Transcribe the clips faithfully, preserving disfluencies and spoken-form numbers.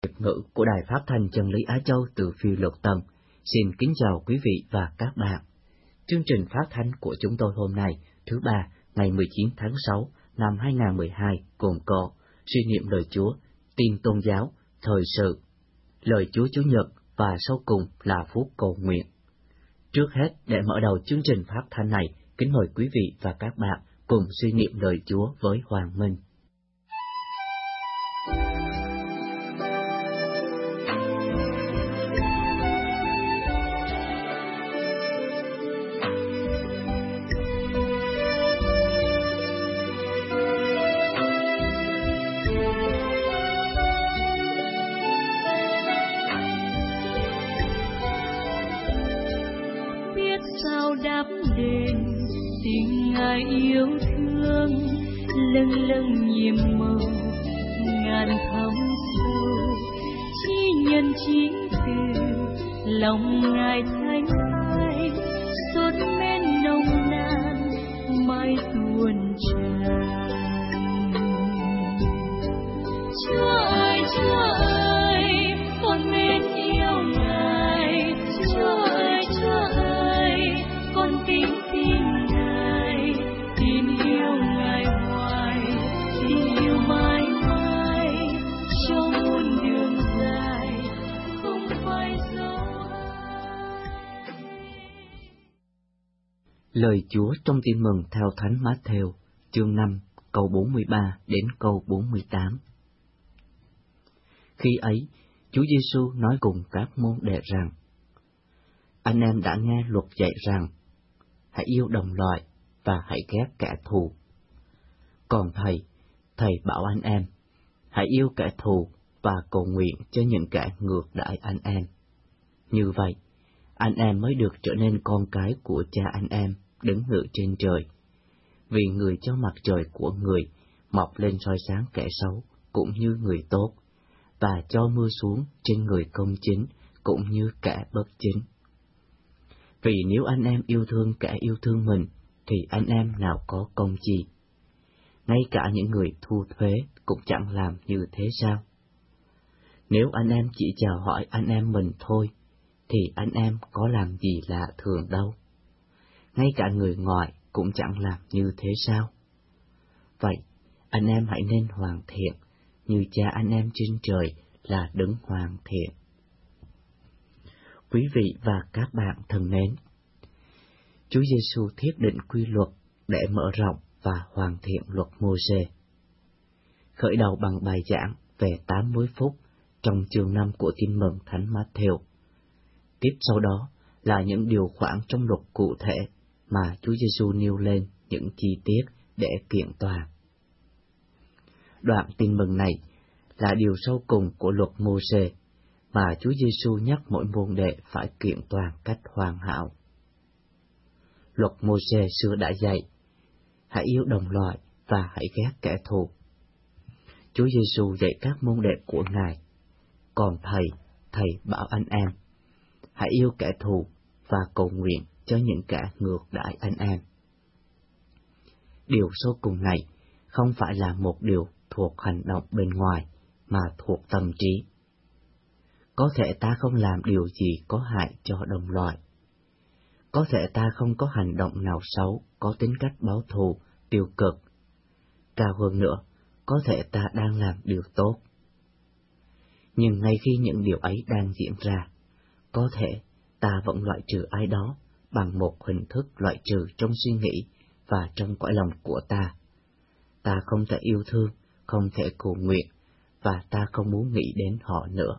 Việt ngữ của Đài Phát thanh Chân lý Á Châu từ Phiêu Lục Tân. Xin kính chào quý vị và các bạn. Chương trình phát thanh của chúng tôi hôm nay, thứ ba, ngày mười chín tháng sáu năm hai nghìn không trăm mười hai, gồm có suy niệm lời Chúa, tin tôn giáo, thời sự, lời Chúa Chủ nhật và sau cùng là phút cầu nguyện. Trước hết, để mở đầu chương trình phát thanh này, kính mời quý vị và các bạn cùng suy niệm lời Chúa với Hoàng Minh. Đáp đền tình Ngài yêu thương, lâng lâng nhiệm màu ngàn thắm sâu, chỉ nhân chính từ lòng Ngài thanh khai, suốt men nồng nàn mãi tuôn tràn. Chúa ơi, Chúa ơi, con mến yêu Ngài. Chúa ơi, Chúa ơi, con kính tin Ngài, tin yêu Ngài hoài, tin yêu mãi mãi, trong muôn đường dài không phải dấu ai. Lời Chúa trong Tin mừng theo Thánh Mát-thêu, chương năm, câu bốn mươi ba đến câu bốn mươi tám. Khi ấy, Chúa Giêsu nói cùng các môn đệ rằng: Anh em đã nghe luật dạy rằng, hãy yêu đồng loại và hãy ghét kẻ thù. Còn Thầy, Thầy bảo anh em, hãy yêu kẻ thù và cầu nguyện cho những kẻ ngược đãi anh em. Như vậy, anh em mới được trở nên con cái của Cha anh em đứng ngự trên trời. Vì người cho mặt trời của người mọc lên soi sáng kẻ xấu cũng như người tốt, và cho mưa xuống trên người công chính cũng như kẻ bất chính. Vì nếu anh em yêu thương kẻ yêu thương mình, thì anh em nào có công chi? Ngay cả những người thu thuế cũng chẳng làm như thế sao? Nếu anh em chỉ chào hỏi anh em mình thôi, thì anh em có làm gì lạ thường đâu. Ngay cả người ngoài cũng chẳng làm như thế sao? Vậy, anh em hãy nên hoàn thiện, như Cha anh em trên trời là đấng hoàn thiện. Quý vị và các bạn thân mến, Chúa Giêsu thiết định quy luật để mở rộng và hoàn thiện luật Mô-sê. Khởi đầu bằng bài giảng về tám mươi phút trong chương năm của Tin mừng Thánh Mát-thêu. Tiếp sau đó là những điều khoản trong luật cụ thể mà Chúa Giêsu nêu lên những chi tiết để kiện toàn. Đoạn Tin mừng này là điều sau cùng của luật Mô-sê mà Chúa Giêsu nhắc mỗi môn đệ phải kiện toàn cách hoàn hảo. Luật Mô-sê xưa đã dạy, hãy yêu đồng loại và hãy ghét kẻ thù. Chúa Giêsu dạy các môn đệ của Ngài, còn Thầy, Thầy bảo anh em, hãy yêu kẻ thù và cầu nguyện cho những kẻ ngược đãi anh em. Điều sau cùng này không phải là một điều thuộc hành động bên ngoài, mà thuộc tâm trí. Có thể ta không làm điều gì có hại cho đồng loại. Có thể ta không có hành động nào xấu, có tính cách báo thù, tiêu cực. Cao hơn nữa, có thể ta đang làm điều tốt. Nhưng ngay khi những điều ấy đang diễn ra, có thể ta vẫn loại trừ ai đó bằng một hình thức loại trừ trong suy nghĩ và trong cõi lòng của ta. Ta không thể yêu thương, không thể cầu nguyện, và ta không muốn nghĩ đến họ nữa.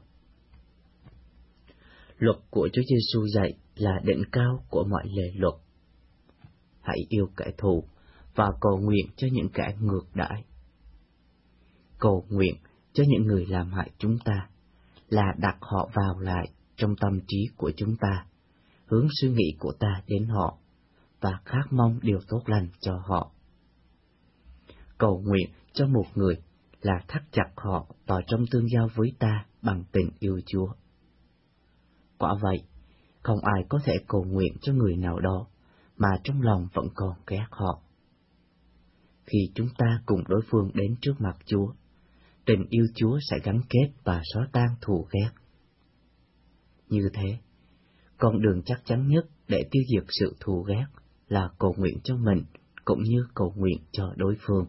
Luật của Chúa Giêsu dạy là đỉnh cao của mọi lề luật. Hãy yêu kẻ thù và cầu nguyện cho những kẻ ngược đãi. Cầu nguyện cho những người làm hại chúng ta là đặt họ vào lại trong tâm trí của chúng ta, hướng suy nghĩ của ta đến họ và khát mong điều tốt lành cho họ. Cầu nguyện cho một người là thắt chặt họ vào trong tương giao với ta bằng tình yêu Chúa. Quả vậy, không ai có thể cầu nguyện cho người nào đó mà trong lòng vẫn còn ghét họ. Khi chúng ta cùng đối phương đến trước mặt Chúa, tình yêu Chúa sẽ gắn kết và xóa tan thù ghét. Như thế, con đường chắc chắn nhất để tiêu diệt sự thù ghét là cầu nguyện cho mình cũng như cầu nguyện cho đối phương.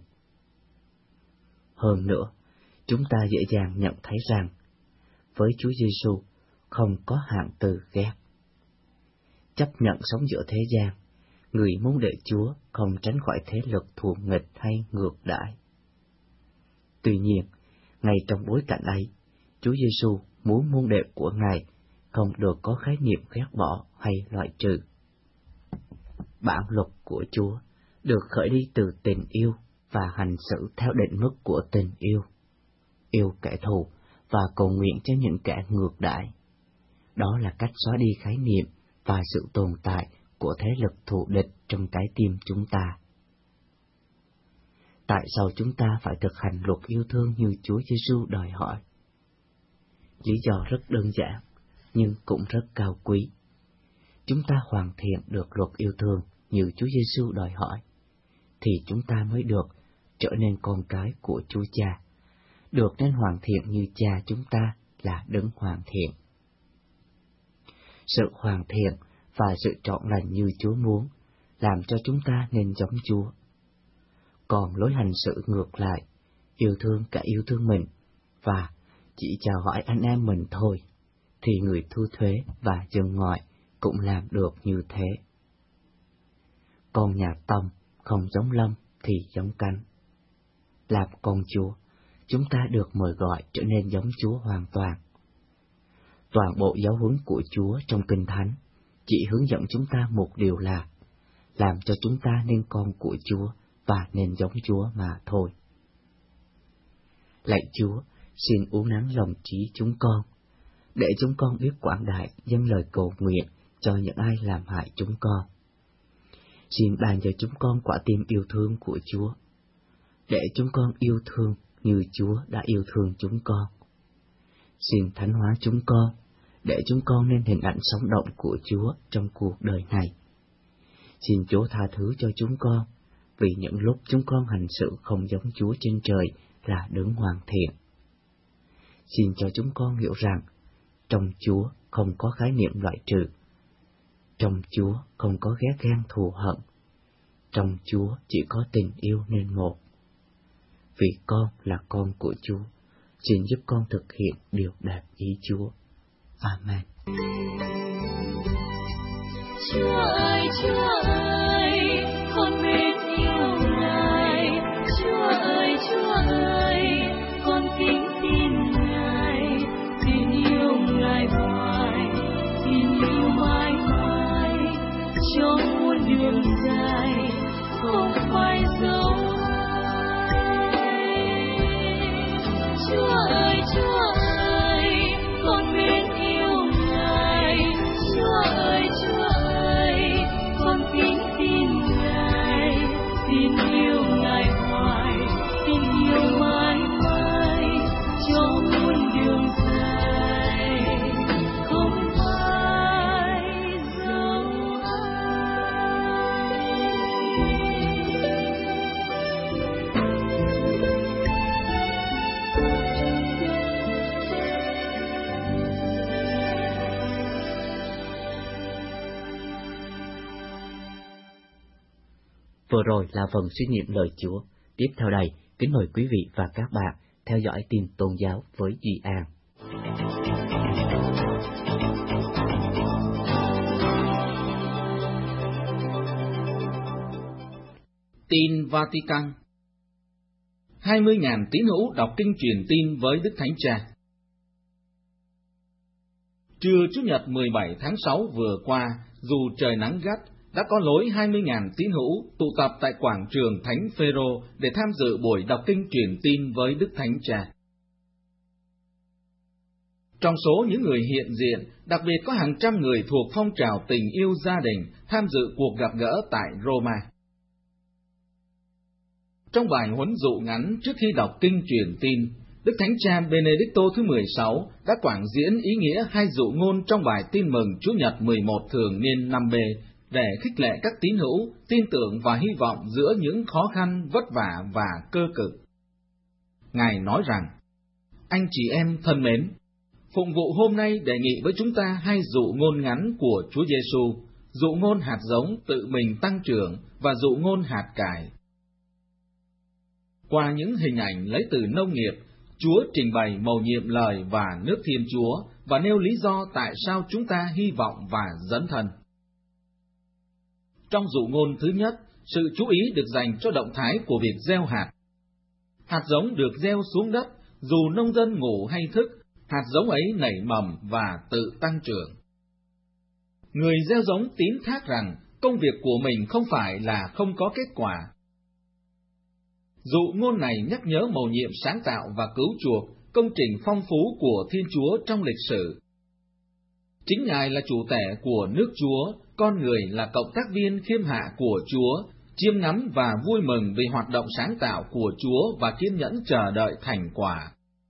Hơn nữa, chúng ta dễ dàng nhận thấy rằng, với Chúa Giêsu không có hạn từ ghét. Chấp nhận sống giữa thế gian, người môn đệ Chúa không tránh khỏi thế lực thù nghịch hay ngược đãi. Tuy nhiên, ngay trong bối cảnh ấy, Chúa Giêsu muốn môn đệ của Ngài không được có khái niệm ghét bỏ hay loại trừ. Bản luật của Chúa được khởi đi từ tình yêu và hành xử theo định mức của tình yêu. Yêu kẻ thù và cầu nguyện cho những kẻ ngược đãi. Đó là cách xóa đi khái niệm và sự tồn tại của thế lực thù địch trong trái tim chúng ta. Tại sao chúng ta phải thực hành luật yêu thương như Chúa Giêsu đòi hỏi? Lý do rất đơn giản, nhưng cũng rất cao quý. Chúng ta hoàn thiện được luật yêu thương như Chúa Giêsu đòi hỏi, thì chúng ta mới được trở nên con cái của Chúa Cha, được nên hoàn thiện như Cha chúng ta là đấng hoàn thiện. Sự hoàn thiện và sự trọn lành như Chúa muốn làm cho chúng ta nên giống Chúa. Còn lối hành sự ngược lại, yêu thương cả yêu thương mình và chỉ chào hỏi anh em mình thôi, thì người thu thuế và dân ngoại cũng làm được như thế. Con nhà Tông không giống Lâm thì giống cánh. Làm con Chúa, chúng ta được mời gọi trở nên giống Chúa hoàn toàn. Toàn bộ giáo huấn của Chúa trong Kinh Thánh chỉ hướng dẫn chúng ta một điều là làm cho chúng ta nên con của Chúa và nên giống Chúa mà thôi. Lạy Chúa, xin uốn nắn lòng trí chúng con, để chúng con biết quảng đại dâng lời cầu nguyện cho những ai làm hại chúng con. Xin ban cho chúng con quả tim yêu thương của Chúa, để chúng con yêu thương như Chúa đã yêu thương chúng con. Xin thánh hóa chúng con, để chúng con nên hình ảnh sống động của Chúa trong cuộc đời này. Xin Chúa tha thứ cho chúng con, vì những lúc chúng con hành sự không giống Chúa trên trời là đấng hoàn thiện. Xin cho chúng con hiểu rằng, trong Chúa không có khái niệm loại trừ. Trong Chúa không có ghét ghen thù hận. Trong Chúa chỉ có tình yêu nên một. Vì con là con của Chúa, xin giúp con thực hiện điều đẹp ý Chúa. Amen. Chúa ơi, Chúa ơi, con mến yêu Ngài. Chúa ơi, Chúa ơi, con kính tin Ngài. Tin yêu Ngài hoài, tin yêu mãi mãi, cho muôn đường dài không phải dấu ai. Chúa ơi, Chúa ơi, con mến yêu Ngài. Chúa ơi, Chúa ơi, con kính tin Ngài. Tin yêu Ngài hoài, tin yêu mãi mãi, cho muôn đường dài không phải dấu Vừa rồi là phần suy niệm lời Chúa. Tiếp theo đây, kính mời quý vị và các bạn theo dõi tin tôn giáo với Duy An. Tin Vatican. hai mươi nghìn tín hữu đọc kinh truyền tin với Đức Thánh Cha. Trưa Chủ nhật mười bảy tháng sáu vừa qua, dù trời nắng gắt, đã có lối hai mươi nghìn tín hữu tụ tập tại quảng trường Thánh Phêrô để tham dự buổi đọc kinh truyền tin với Đức Thánh Cha. Trong số những người hiện diện, đặc biệt có hàng trăm người thuộc phong trào tình yêu gia đình tham dự cuộc gặp gỡ tại Roma. Trong bài huấn dụ ngắn trước khi đọc kinh truyền tin, Đức Thánh Cha Benedicto thứ mười sáu đã quảng diễn ý nghĩa hai dụ ngôn trong bài tin mừng Chủ nhật mười một thường niên năm B để khích lệ các tín hữu, tin tưởng và hy vọng giữa những khó khăn, vất vả và cơ cực. Ngài nói rằng, Anh chị em thân mến, phụng vụ hôm nay đề nghị với chúng ta hai dụ ngôn ngắn của Chúa Giêsu, dụ ngôn hạt giống tự mình tăng trưởng và dụ ngôn hạt cải. Qua những hình ảnh lấy từ nông nghiệp, Chúa trình bày mầu nhiệm lời và nước Thiên Chúa và nêu lý do tại sao chúng ta hy vọng và dấn thân. Trong dụ ngôn thứ nhất, sự chú ý được dành cho động thái của việc gieo hạt. Hạt giống được gieo xuống đất, dù nông dân ngủ hay thức, hạt giống ấy nảy mầm và tự tăng trưởng. Người gieo giống tín thác rằng công việc của mình không phải là không có kết quả. Dụ ngôn này nhắc nhớ mầu nhiệm sáng tạo và cứu chuộc, công trình phong phú của Thiên Chúa trong lịch sử. Chính Ngài là chủ tể của nước Chúa, con người là cộng tác viên khiêm hạ của Chúa, chiêm ngắm và vui mừng vì hoạt động sáng tạo của Chúa và kiên nhẫn chờ đợi thành quả.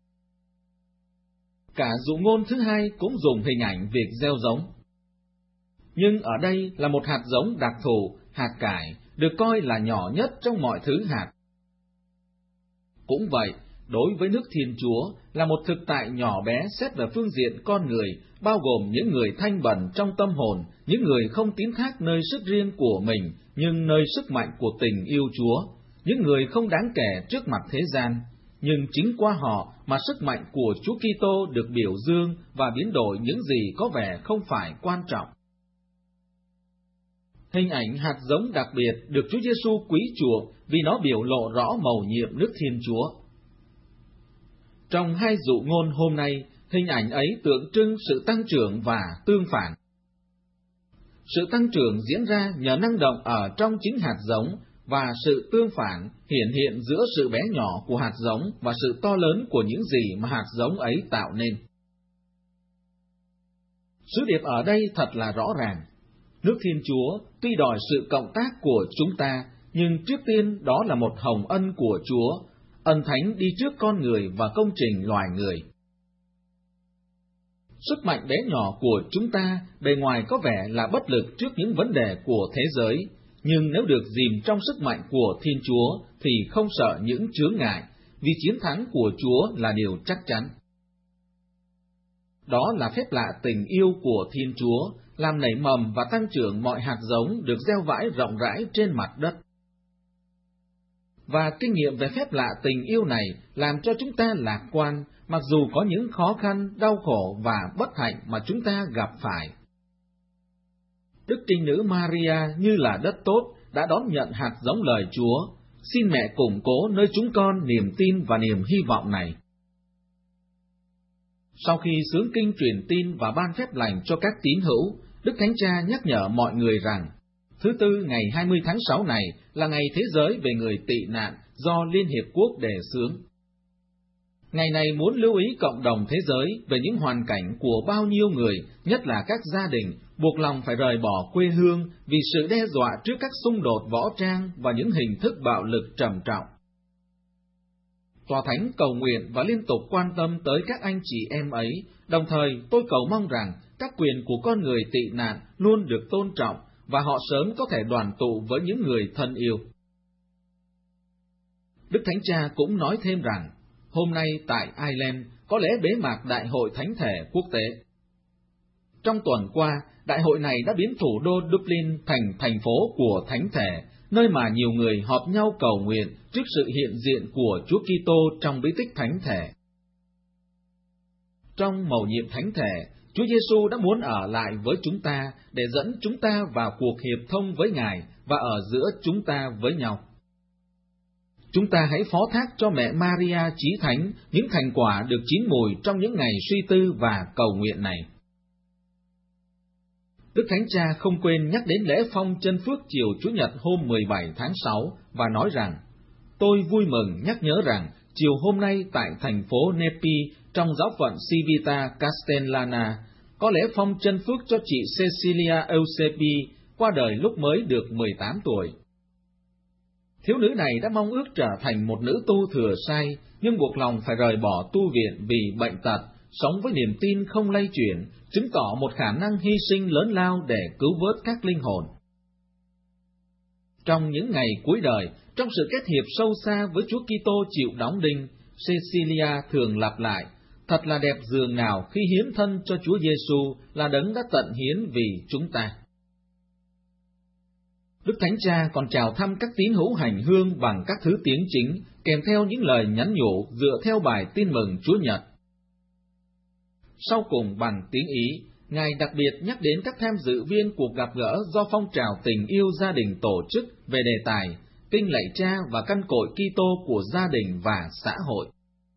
Cả dụ ngôn thứ hai cũng dùng hình ảnh việc gieo giống. Nhưng ở đây là một hạt giống đặc thù, hạt cải, được coi là nhỏ nhất trong mọi thứ hạt. Cũng vậy, đối với nước Thiên Chúa là một thực tại nhỏ bé xét về phương diện con người, bao gồm những người thanh bẩn trong tâm hồn, những người không tín thác nơi sức riêng của mình, nhưng nơi sức mạnh của tình yêu Chúa, những người không đáng kể trước mặt thế gian, nhưng chính qua họ mà sức mạnh của Chúa Kitô được biểu dương và biến đổi những gì có vẻ không phải quan trọng. Hình ảnh hạt giống đặc biệt được Chúa Giêsu quý chuộng vì nó biểu lộ rõ mầu nhiệm nước Thiên Chúa. Trong hai dụ ngôn hôm nay, hình ảnh ấy tượng trưng sự tăng trưởng và tương phản. Sự tăng trưởng diễn ra nhờ năng động ở trong chính hạt giống, và sự tương phản hiện hiện giữa sự bé nhỏ của hạt giống và sự to lớn của những gì mà hạt giống ấy tạo nên. Sứ điệp ở đây thật là rõ ràng. Nước Thiên Chúa tuy đòi sự cộng tác của chúng ta, nhưng trước tiên đó là một hồng ân của Chúa, ân thánh đi trước con người và công trình loài người. Sức mạnh bé nhỏ của chúng ta bề ngoài có vẻ là bất lực trước những vấn đề của thế giới, nhưng nếu được dìm trong sức mạnh của Thiên Chúa thì không sợ những chướng ngại, vì chiến thắng của Chúa là điều chắc chắn. Đó là phép lạ tình yêu của Thiên Chúa, làm nảy mầm và tăng trưởng mọi hạt giống được gieo vãi rộng rãi trên mặt đất. Và kinh nghiệm về phép lạ tình yêu này làm cho chúng ta lạc quan, mặc dù có những khó khăn, đau khổ và bất hạnh mà chúng ta gặp phải. Đức Trinh Nữ Maria như là đất tốt đã đón nhận hạt giống lời Chúa. Xin mẹ củng cố nơi chúng con niềm tin và niềm hy vọng này. Sau khi xướng kinh truyền tin và ban phép lành cho các tín hữu, Đức Thánh Cha nhắc nhở mọi người rằng, thứ Tư ngày hai mươi tháng sáu này là ngày thế giới về người tị nạn do Liên Hiệp Quốc đề xướng. Ngày này muốn lưu ý cộng đồng thế giới về những hoàn cảnh của bao nhiêu người, nhất là các gia đình, buộc lòng phải rời bỏ quê hương vì sự đe dọa trước các xung đột võ trang và những hình thức bạo lực trầm trọng. Tòa Thánh cầu nguyện và liên tục quan tâm tới các anh chị em ấy, đồng thời tôi cầu mong rằng các quyền của con người tị nạn luôn được tôn trọng và họ sớm có thể đoàn tụ với những người thân yêu. Đức Thánh Cha cũng nói thêm rằng, hôm nay tại Ireland có lẽ bế mạc Đại hội Thánh thể quốc tế. Trong tuần qua, đại hội này đã biến thủ đô Dublin thành thành phố của Thánh thể, nơi mà nhiều người họp nhau cầu nguyện trước sự hiện diện của Chúa Kitô trong bí tích Thánh thể. Trong mầu nhiệm Thánh thể, Chúa Giêsu đã muốn ở lại với chúng ta để dẫn chúng ta vào cuộc hiệp thông với Ngài và ở giữa chúng ta với nhau. Chúng ta hãy phó thác cho mẹ Maria Chí Thánh những thành quả được chín mùi trong những ngày suy tư và cầu nguyện này. Đức Thánh Cha không quên nhắc đến lễ phong chân phước chiều Chủ nhật hôm mười bảy tháng sáu và nói rằng, tôi vui mừng nhắc nhớ rằng chiều hôm nay tại thành phố Nepi trong giáo phận Civita Castellana có lễ phong chân phước cho chị Cecilia Eusebi qua đời lúc mới được mười tám tuổi. Thiếu nữ này đã mong ước trở thành một nữ tu thừa sai, nhưng buộc lòng phải rời bỏ tu viện vì bệnh tật, sống với niềm tin không lay chuyển, chứng tỏ một khả năng hy sinh lớn lao để cứu vớt các linh hồn. Trong những ngày cuối đời, trong sự kết hiệp sâu xa với Chúa Kitô chịu đóng đinh, Cecilia thường lặp lại, Thật là đẹp dường nào khi hiến thân cho Chúa Giêsu là đấng đã tận hiến vì chúng ta. Đức Thánh Cha còn chào thăm các tín hữu hành hương bằng các thứ tiếng chính, kèm theo những lời nhắn nhủ dựa theo bài tin mừng Chúa Nhật. Sau cùng bằng tiếng Ý, Ngài đặc biệt nhắc đến các tham dự viên cuộc gặp gỡ do phong trào tình yêu gia đình tổ chức về đề tài Kinh lạy Cha và căn cội Kitô của gia đình và xã hội.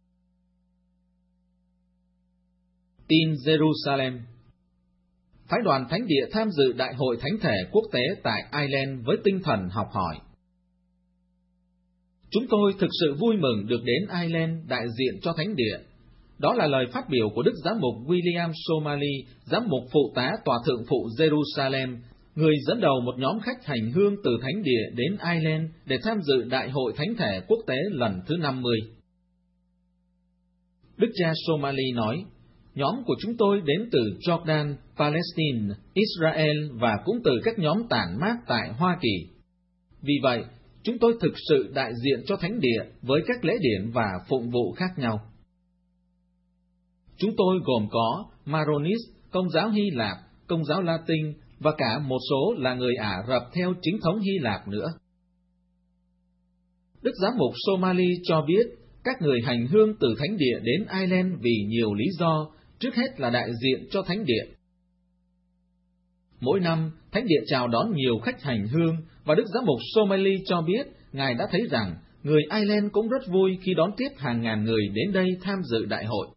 Tin Jerusalem. Phái đoàn Thánh Địa tham dự Đại hội Thánh thể quốc tế tại Ireland với tinh thần học hỏi. Chúng tôi thực sự vui mừng được đến Ireland đại diện cho Thánh Địa. Đó là lời phát biểu của Đức Giám mục William Somali, Giám mục phụ tá Tòa Thượng phụ Jerusalem, người dẫn đầu một nhóm khách hành hương từ Thánh Địa đến Ireland để tham dự Đại hội Thánh thể quốc tế lần thứ năm mươi. Đức cha Somali nói, nhóm của chúng tôi đến từ Jordan, Palestine, Israel và cũng từ các nhóm tản mát tại Hoa Kỳ. Vì vậy, chúng tôi thực sự đại diện cho Thánh Địa với các lễ điển và phụng vụ khác nhau. Chúng tôi gồm có Maronit, Công giáo Hy Lạp, Công giáo Latin và cả một số là người Ả Rập theo chính thống Hy Lạp nữa. Đức Giám mục Somali cho biết các người hành hương từ Thánh Địa đến Ireland vì nhiều lý do, trước hết là đại diện cho Thánh Địa. Mỗi năm, Thánh Địa chào đón nhiều khách hành hương, và Đức Giám mục Somali cho biết Ngài đã thấy rằng người Ireland cũng rất vui khi đón tiếp hàng ngàn người đến đây tham dự đại hội.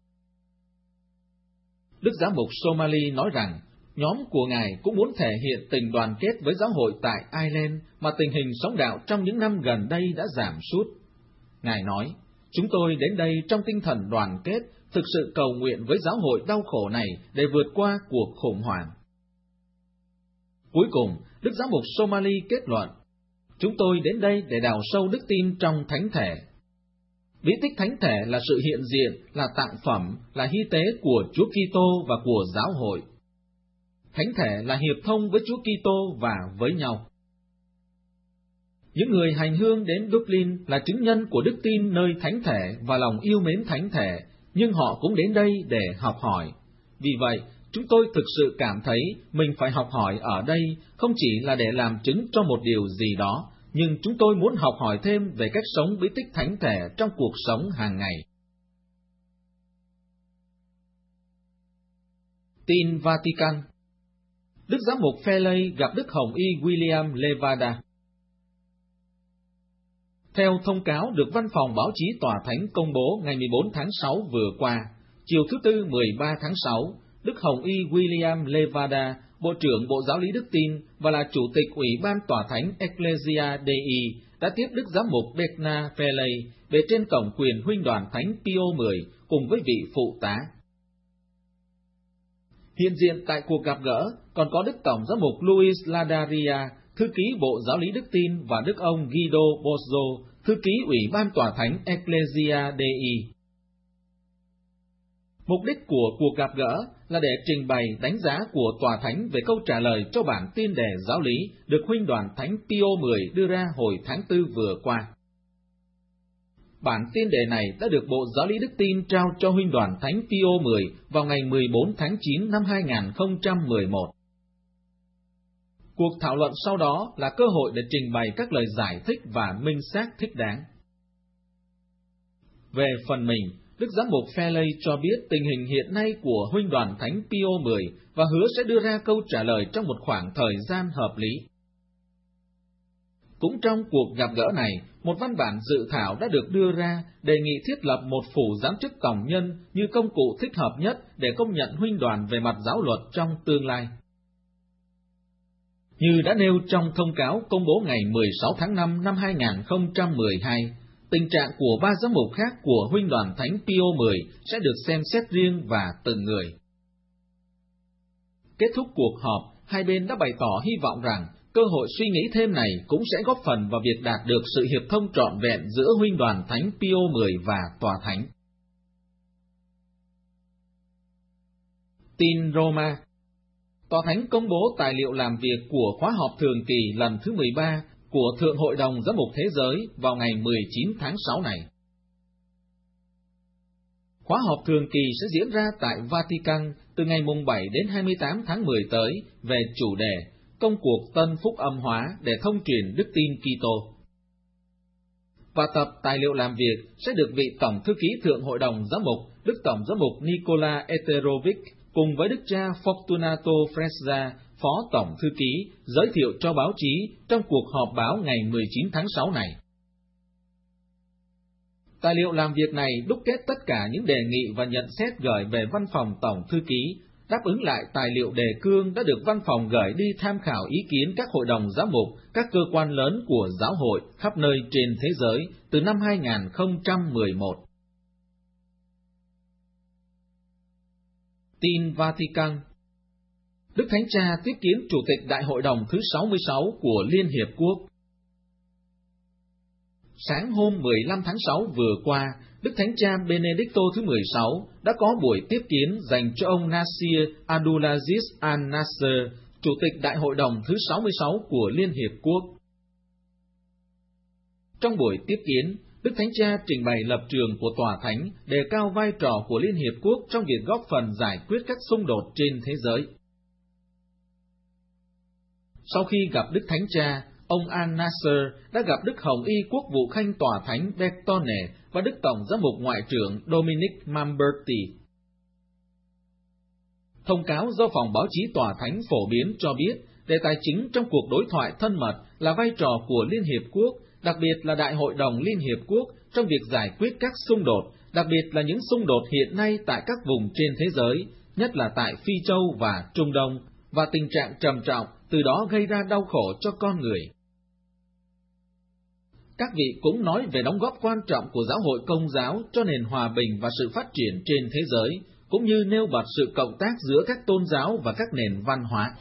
Đức Giám mục Somali nói rằng, nhóm của Ngài cũng muốn thể hiện tình đoàn kết với giáo hội tại Ireland mà tình hình sống đạo trong những năm gần đây đã giảm sút. Ngài nói, chúng tôi đến đây trong tinh thần đoàn kết, thực sự cầu nguyện với giáo hội đau khổ này để vượt qua cuộc khủng hoảng. Cuối cùng, Đức Giám mục Somali kết luận, chúng tôi đến đây để đào sâu đức tin trong Thánh thể. Bí tích Thánh thể là sự hiện diện, là tặng phẩm, là hy tế của Chúa Kitô và của giáo hội. Thánh thể là hiệp thông với Chúa Kitô và với nhau. Những người hành hương đến Dublin là chứng nhân của đức tin nơi Thánh thể và lòng yêu mến Thánh thể, nhưng họ cũng đến đây để học hỏi. Vì vậy, chúng tôi thực sự cảm thấy mình phải học hỏi ở đây không chỉ là để làm chứng cho một điều gì đó, nhưng chúng tôi muốn học hỏi thêm về cách sống bí tích Thánh thể trong cuộc sống hàng ngày. Tin Vatican. Đức Giám mục Pheley gặp Đức Hồng Y William Levada. Theo thông cáo được Văn phòng Báo chí Tòa Thánh công bố ngày mười bốn tháng sáu vừa qua, chiều thứ Tư mười ba tháng sáu, Đức Hồng Y William Levada, Bộ trưởng Bộ Giáo lý Đức tin và là Chủ tịch Ủy ban Tòa Thánh Ecclesia Dei, đã tiếp Đức Giám mục Berna Pheley về trên cổng quyền Huynh đoàn Thánh Pio mười cùng với vị phụ tá. Hiện diện tại cuộc gặp gỡ còn có Đức Tổng Giám mục Luis Ladaria, Thư ký Bộ Giáo lý Đức tin, và Đức ông Guido Bozzo, Thư ký Ủy ban Tòa Thánh Ecclesia Dei. Mục đích của cuộc gặp gỡ là để trình bày đánh giá của Tòa Thánh về câu trả lời cho bản tin đề giáo lý được Huynh đoàn Thánh Pio mười đưa ra hồi tháng Tư vừa qua. Bản tin đề này đã được Bộ Giáo lý Đức tin trao cho Huynh đoàn Thánh Pio mười vào ngày mười bốn tháng chín năm hai nghìn không trăm mười một. Cuộc thảo luận sau đó là cơ hội để trình bày các lời giải thích và minh xác thích đáng. Về phần mình, Đức Giám mục Pheley cho biết tình hình hiện nay của Huynh đoàn Thánh Pio mười và hứa sẽ đưa ra câu trả lời trong một khoảng thời gian hợp lý. Cũng trong cuộc gặp gỡ này, một văn bản dự thảo đã được đưa ra đề nghị thiết lập một phủ giám chức tổng nhân như công cụ thích hợp nhất để công nhận huynh đoàn về mặt giáo luật trong tương lai. Như đã nêu trong thông cáo công bố ngày mười sáu tháng năm năm hai nghìn không trăm mười hai, tình trạng của ba giám mục khác của Huynh đoàn Thánh Pio mười sẽ được xem xét riêng và từng người. Kết thúc cuộc họp, hai bên đã bày tỏ hy vọng rằng cơ hội suy nghĩ thêm này cũng sẽ góp phần vào việc đạt được sự hiệp thông trọn vẹn giữa Huynh đoàn Thánh Pio mười và Tòa Thánh. Tin Roma. Tòa Thánh công bố tài liệu làm việc của khóa họp thường kỳ lần thứ mười ba của Thượng Hội đồng Giám mục Thế giới vào ngày mười chín tháng sáu này. Khóa họp thường kỳ sẽ diễn ra tại Vatican từ ngày mùng bảy đến hai mươi tám tháng mười tới về chủ đề Công cuộc tân phúc âm hóa để thông truyền đức tin Kitô. Và tập tài liệu làm việc sẽ được vị Tổng Thư ký Thượng Hội đồng Giám mục, Đức Tổng Giám mục Nicola Eterovic cùng với Đức cha Fortunato Frezza, Phó Tổng Thư ký, giới thiệu cho báo chí trong cuộc họp báo ngày mười chín tháng sáu này. Tài liệu làm việc này đúc kết tất cả những đề nghị và nhận xét gửi về Văn phòng Tổng Thư ký, đáp ứng lại tài liệu đề cương đã được Văn phòng gửi đi tham khảo ý kiến các hội đồng giám mục, các cơ quan lớn của giáo hội khắp nơi trên thế giới từ năm hai nghìn không trăm mười một. Tin Vatican. Đức Thánh Cha tiếp kiến Chủ tịch Đại hội đồng thứ sáu mươi sáu của Liên Hiệp Quốc. Sáng hôm mười lăm tháng sáu vừa qua, Đức Thánh Cha Benedicto thứ mười sáu đã có buổi tiếp kiến dành cho ông Nasir Abdulaziz Al-Nasser, Chủ tịch Đại hội đồng thứ sáu mươi sáu của Liên Hiệp Quốc. Trong buổi tiếp kiến, Đức Thánh Cha trình bày lập trường của Tòa Thánh, đề cao vai trò của Liên Hiệp Quốc trong việc góp phần giải quyết các xung đột trên thế giới. Sau khi gặp Đức Thánh Cha, ông Al-Nasser đã gặp Đức Hồng Y Quốc vụ Khanh Tòa Thánh Bertone và Đức Tổng Giám mục Ngoại trưởng Dominic Mamberti. Thông cáo do Phòng Báo chí Tòa Thánh phổ biến cho biết, đề tài chính trong cuộc đối thoại thân mật là vai trò của Liên Hiệp Quốc, đặc biệt là Đại hội đồng Liên Hiệp Quốc trong việc giải quyết các xung đột, đặc biệt là những xung đột hiện nay tại các vùng trên thế giới, nhất là tại Phi Châu và Trung Đông, và tình trạng trầm trọng từ đó gây ra đau khổ cho con người. Các vị cũng nói về đóng góp quan trọng của giáo hội Công giáo cho nền hòa bình và sự phát triển trên thế giới, cũng như nêu bật sự cộng tác giữa các tôn giáo và các nền văn hóa.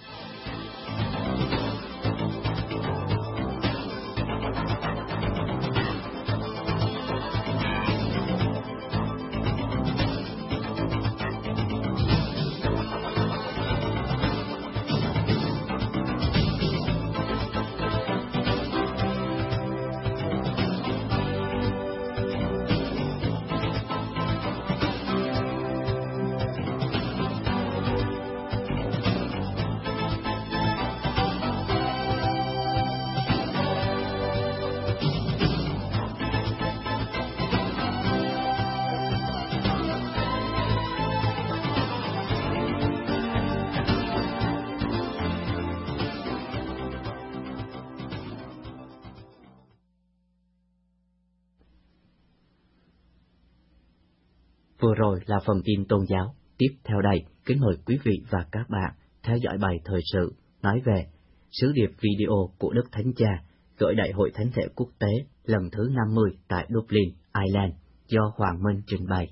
Vừa rồi là phần tin tôn giáo. Tiếp theo đây, kính mời quý vị và các bạn theo dõi bài thời sự nói về sứ điệp video của Đức Thánh Cha gửi Đại hội Thánh thể Quốc tế lần thứ năm mươi tại Dublin, Ireland do Hoàng Minh trình bày.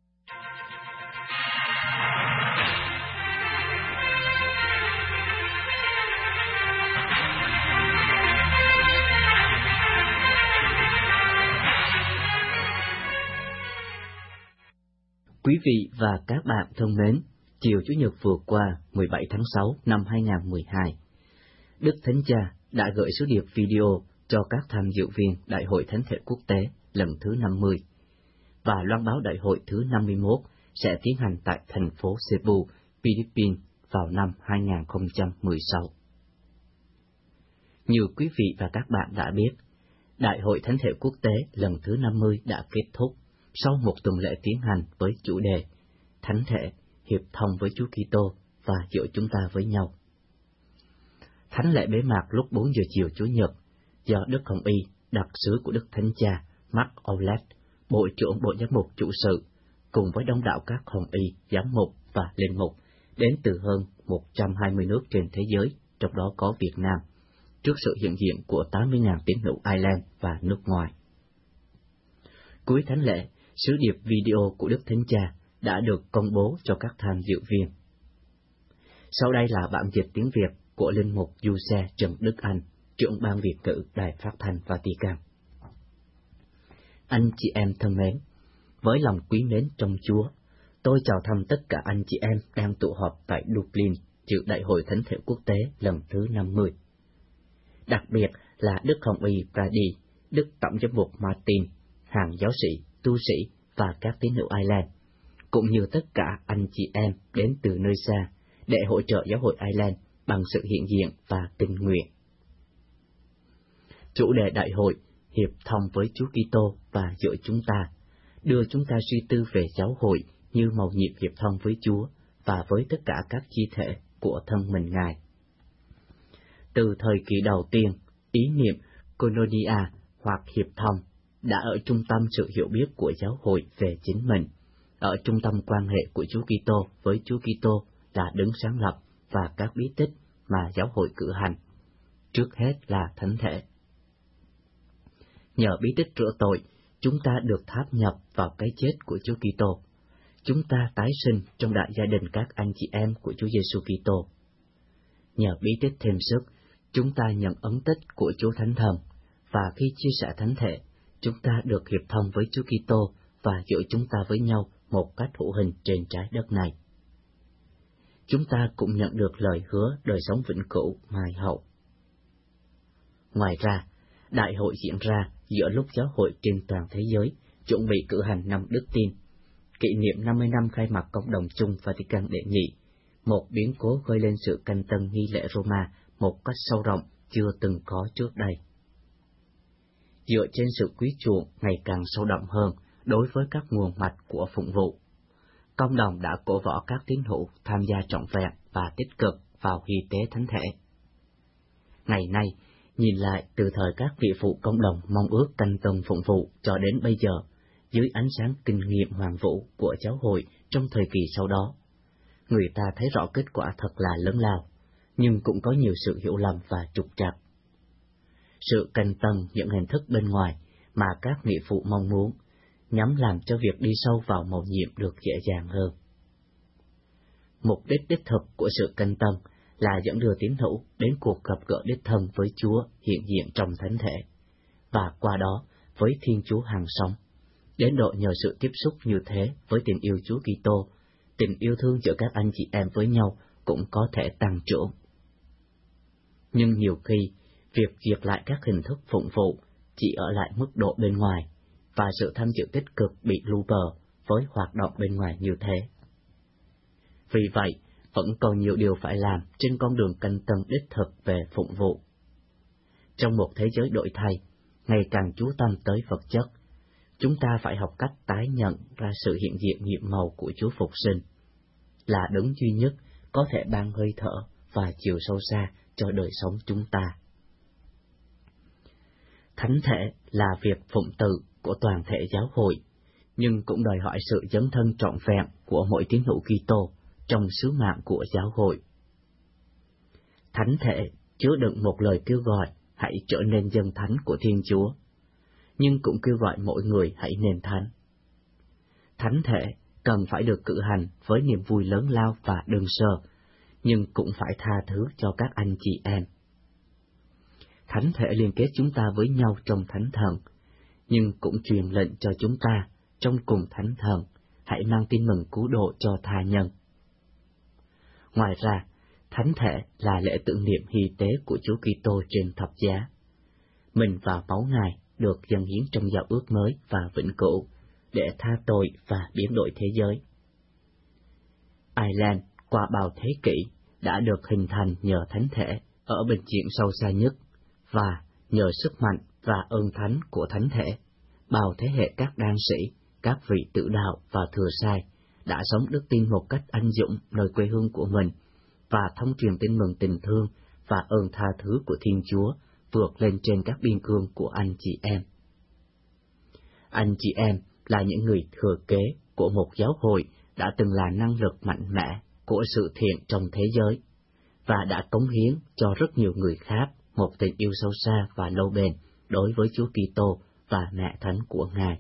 Quý vị và các bạn thân mến, chiều Chủ nhật vừa qua, mười bảy tháng sáu năm hai nghìn không trăm mười hai, Đức Thánh Cha đã gửi sứ điệp video cho các tham dự viên Đại hội Thánh thể Quốc tế lần thứ năm mươi, và loan báo Đại hội thứ năm mươi mốt sẽ tiến hành tại thành phố Cebu, Philippines vào năm hai nghìn không trăm mười sáu. Như quý vị và các bạn đã biết, Đại hội Thánh thể Quốc tế lần thứ năm mươi đã kết thúc sau một tuần lễ tiến hành với chủ đề Thánh thể, hiệp thông với Chúa Kitô và giữa chúng ta với nhau. Thánh lễ bế mạc lúc bốn giờ chiều Chủ nhật do Đức Hồng Y, đặc sứ của Đức Thánh Cha Mark Ouellet, Bộ trưởng Bộ Giám mục chủ sự, cùng với đông đảo các Hồng Y, giám mục và linh mục đến từ hơn một trăm hai mươi nước trên thế giới, trong đó có Việt Nam, trước sự hiện diện của tám mươi nghìn tín hữu Ireland và nước ngoài. Cuối thánh lễ, sứ điệp video của Đức Thánh Cha đã được công bố cho các tham dự viên. Sau đây là bản dịch tiếng Việt của linh mục Giuse Trần Đức Anh, trưởng ban Việt ngữ Đài Phát thanh Vatican. Anh chị em thân mến, với lòng quý mến trong Chúa, tôi chào thăm tất cả anh chị em đang tụ họp tại Dublin dự Đại hội Thánh thể Quốc tế lần thứ năm mươi. Đặc biệt là Đức Hồng Y Brady, Đức Tổng giám mục Martin, hàng giáo sĩ, tu sĩ và các tín hữu Ireland, cũng như tất cả anh chị em đến từ nơi xa để hỗ trợ giáo hội Ireland bằng sự hiện diện và tình nguyện. Chủ đề đại hội hiệp thông với Chúa Kitô và giữa chúng ta, đưa chúng ta suy tư về giáo hội như mầu nhiệm hiệp thông với Chúa và với tất cả các chi thể của thân mình Ngài. Từ thời kỳ đầu tiên, ý niệm koinonia hoặc hiệp thông đã ở trung tâm sự hiểu biết của giáo hội về chính mình, ở trung tâm quan hệ của Chúa Kitô với Chúa Kitô là đấng sáng lập và các bí tích mà giáo hội cử hành. Trước hết là thánh thể. Nhờ bí tích rửa tội, chúng ta được tháp nhập vào cái chết của Chúa Kitô. Chúng ta tái sinh trong đại gia đình các anh chị em của Chúa Giêsu Kitô. Nhờ bí tích thêm sức, chúng ta nhận ấn tích của Chúa Thánh Thần, và khi chia sẻ thánh thể, chúng ta được hiệp thông với Chúa Kitô và giữa chúng ta với nhau một cách hữu hình trên trái đất này. Chúng ta cũng nhận được lời hứa đời sống vĩnh cửu mai hậu. Ngoài ra, đại hội diễn ra giữa lúc giáo hội trên toàn thế giới chuẩn bị cử hành năm Đức Tin, kỷ niệm năm mươi năm khai mạc Cộng đồng chung Vatican đệ nhị, một biến cố khơi lên sự canh tân nghi lễ Roma một cách sâu rộng chưa từng có trước đây. Dựa trên sự quý chuộng ngày càng sâu đậm hơn đối với các nguồn mạch của phụng vụ, cộng đồng đã cổ võ các tín hữu tham gia trọn vẹn và tích cực vào hy tế thánh thể. Ngày nay, nhìn lại từ thời các vị phụ cộng đồng mong ước canh tân phụng vụ cho đến bây giờ, dưới ánh sáng kinh nghiệm hoàn vũ của giáo hội trong thời kỳ sau đó, người ta thấy rõ kết quả thật là lớn lao, nhưng cũng có nhiều sự hiểu lầm và trục trặc. Sự canh tân những hình thức bên ngoài mà các nghị phụ mong muốn, nhắm làm cho việc đi sâu vào mầu nhiệm được dễ dàng hơn. Mục đích đích thực của sự canh tân là dẫn đưa tín hữu đến cuộc gặp gỡ đích thân với Chúa hiện diện trong thánh thể, và qua đó với Thiên Chúa hàng sống, đến độ nhờ sự tiếp xúc như thế với tình yêu Chúa Kitô, tình yêu thương giữa các anh chị em với nhau cũng có thể tăng trưởng. Nhưng nhiều khi, việc duyệt lại các hình thức phụng vụ chỉ ở lại mức độ bên ngoài, và sự tham dự tích cực bị lu bờ với hoạt động bên ngoài như thế. Vì vậy, vẫn còn nhiều điều phải làm trên con đường canh tân đích thực về phụng vụ. Trong một thế giới đổi thay, ngày càng chú tâm tới vật chất, chúng ta phải học cách tái nhận ra sự hiện diện nhiệm màu của Chúa Phục Sinh, là đấng duy nhất có thể ban hơi thở và chiều sâu xa cho đời sống chúng ta. Thánh thể là việc phụng tự của toàn thể giáo hội, nhưng cũng đòi hỏi sự dấn thân trọn vẹn của mỗi tín hữu Kitô trong sứ mạng của giáo hội. Thánh thể chứa đựng một lời kêu gọi hãy trở nên dân thánh của Thiên Chúa, nhưng cũng kêu gọi mỗi người hãy nên thánh. Thánh thể cần phải được cử hành với niềm vui lớn lao và đơn sơ, nhưng cũng phải tha thứ cho các anh chị em. Thánh thể liên kết chúng ta với nhau trong Thánh Thần, nhưng cũng truyền lệnh cho chúng ta trong cùng Thánh Thần hãy mang tin mừng cứu độ cho tha nhân. Ngoài ra, thánh thể là lễ tưởng niệm hy tế của Chúa Kitô trên thập giá. Mình và máu Ngài được dâng hiến trong giao ước mới và vĩnh cửu để tha tội và biến đổi thế giới. Ireland qua bao thế kỷ đã được hình thành nhờ thánh thể ở bệnh viện sâu xa nhất, và nhờ sức mạnh và ơn thánh của thánh thể, bao thế hệ các đan sĩ, các vị tử đạo và thừa sai đã sống đức tin một cách anh dũng nơi quê hương của mình, và thông truyền tin mừng tình thương và ơn tha thứ của Thiên Chúa vượt lên trên các biên cương của anh chị em. Anh chị em là những người thừa kế của một giáo hội đã từng là năng lực mạnh mẽ của sự thiện trong thế giới, và đã cống hiến cho rất nhiều người khác một tình yêu sâu xa và lâu bền đối với Chúa Kitô và Mẹ Thánh của Ngài.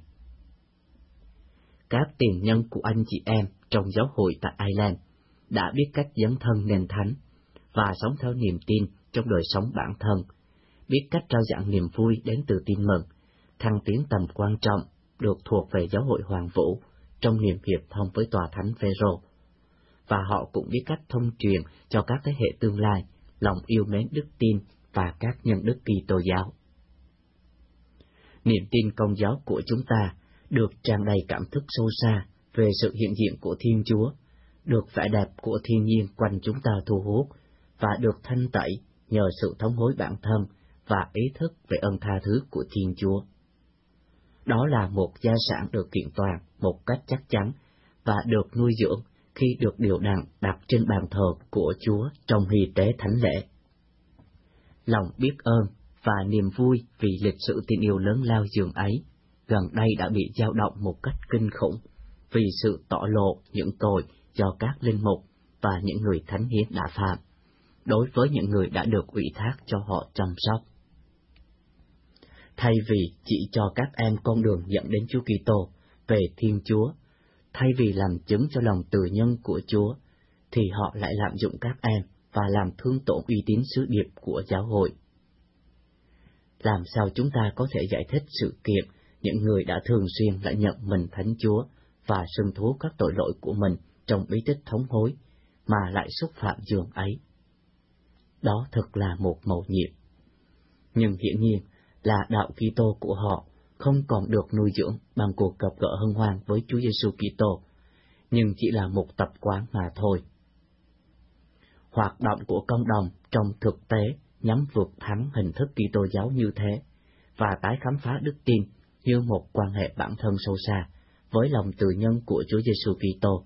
Các tiền nhân của anh chị em trong giáo hội tại Ireland đã biết cách dấn thân nên thánh và sống theo niềm tin trong đời sống bản thân, biết cách trao dặng niềm vui đến từ tin mừng, thăng tiến tầm quan trọng được thuộc về giáo hội Hoàng Vũ trong niềm hiệp thông với tòa thánh Phêrô, và họ cũng biết cách thông truyền cho các thế hệ tương lai lòng yêu mến đức tin và các nhân đức Kitô giáo. Niềm tin Công giáo của chúng ta được tràn đầy cảm thức sâu xa về sự hiện diện của Thiên Chúa, được vẻ đẹp của thiên nhiên quanh chúng ta thu hút, và được thanh tẩy nhờ sự thống hối bản thân và ý thức về ơn tha thứ của Thiên Chúa. Đó là một gia sản được kiện toàn một cách chắc chắn và được nuôi dưỡng khi được điều đặn đặt trên bàn thờ của Chúa trong hy tế thánh lễ. Lòng biết ơn và niềm vui vì lịch sử tình yêu lớn lao dường ấy gần đây đã bị dao động một cách kinh khủng vì sự tỏ lộ những tội do các linh mục và những người thánh hiến đã phạm, đối với những người đã được ủy thác cho họ chăm sóc. Thay vì chỉ cho các em con đường dẫn đến Chúa Kitô về Thiên Chúa, thay vì làm chứng cho lòng từ nhân của Chúa, thì họ lại lạm dụng các em và làm thương tổn uy tín sứ điệp của giáo hội. Làm sao chúng ta có thể giải thích sự kiện những người đã thường xuyên lại nhận mình Thánh Chúa và xưng thú các tội lỗi của mình trong bí tích thống hối, mà lại xúc phạm dường ấy? Đó thật là một mầu nhiệm. Nhưng hiển nhiên là đạo Kitô của họ không còn được nuôi dưỡng bằng cuộc gặp gỡ hân hoan với Chúa Giêsu Kitô, nhưng chỉ là một tập quán mà thôi. Hoạt động của cộng đồng trong thực tế nhắm vượt thắng hình thức Kitô giáo như thế, và tái khám phá đức tin như một quan hệ bản thân sâu xa với lòng từ nhân của Chúa Giêsu Kitô.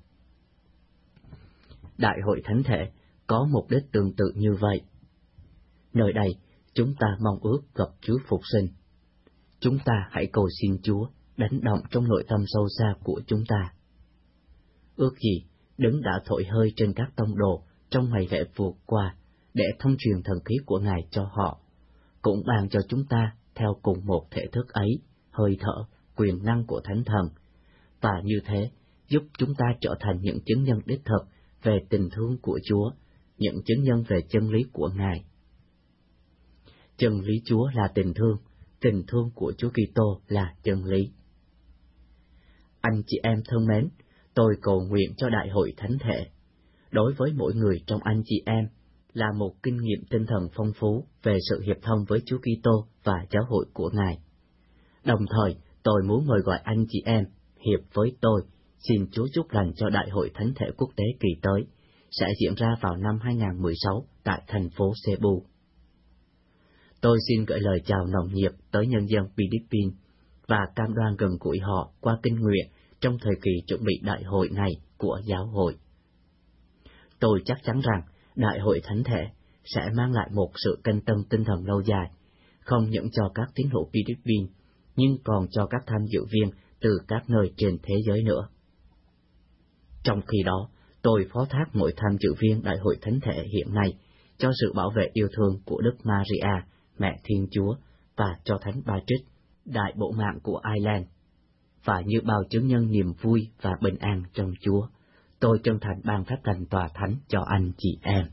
Đại hội Thánh Thể có mục đích tương tự như vậy. Nơi đây, chúng ta mong ước gặp Chúa Phục Sinh. Chúng ta hãy cầu xin Chúa đánh động trong nội tâm sâu xa của chúng ta. Ước gì Đấng đã thổi hơi trên các tông đồ trong ngày lễ vừa qua để thông truyền thần khí của Ngài cho họ, cũng ban cho chúng ta theo cùng một thể thức ấy, hơi thở, quyền năng của Thánh Thần, và như thế giúp chúng ta trở thành những chứng nhân đích thực về tình thương của Chúa, những chứng nhân về chân lý của Ngài. Chân lý Chúa là tình thương, tình thương của Chúa Kitô là chân lý. Anh chị em thân mến, tôi cầu nguyện cho Đại hội Thánh Thể, đối với mỗi người trong anh chị em, là một kinh nghiệm tinh thần phong phú về sự hiệp thông với Chúa Kitô và giáo hội của Ngài. Đồng thời, tôi muốn mời gọi anh chị em hiệp với tôi, xin Chúa chúc lành cho Đại hội Thánh Thể quốc tế kỳ tới, sẽ diễn ra vào năm hai không một sáu tại thành phố Cebu. Tôi xin gửi lời chào nồng nhiệt tới nhân dân Philippines và cam đoan gần gũi họ qua kinh nguyện trong thời kỳ chuẩn bị đại hội này của giáo hội. Tôi chắc chắn rằng Đại hội Thánh Thể sẽ mang lại một sự canh tân tinh thần lâu dài, không những cho các tín hữu Philippines, nhưng còn cho các tham dự viên từ các nơi trên thế giới nữa. Trong khi đó, tôi phó thác mỗi tham dự viên Đại hội Thánh Thể hiện nay cho sự bảo vệ yêu thương của Đức Maria, Mẹ Thiên Chúa, và cho Thánh Patrick, Đại Bộ Mạng của Ireland. Và như bao chứng nhân niềm vui và bình an trong Chúa, tôi chân thành ban phép lành tòa thánh cho anh chị em.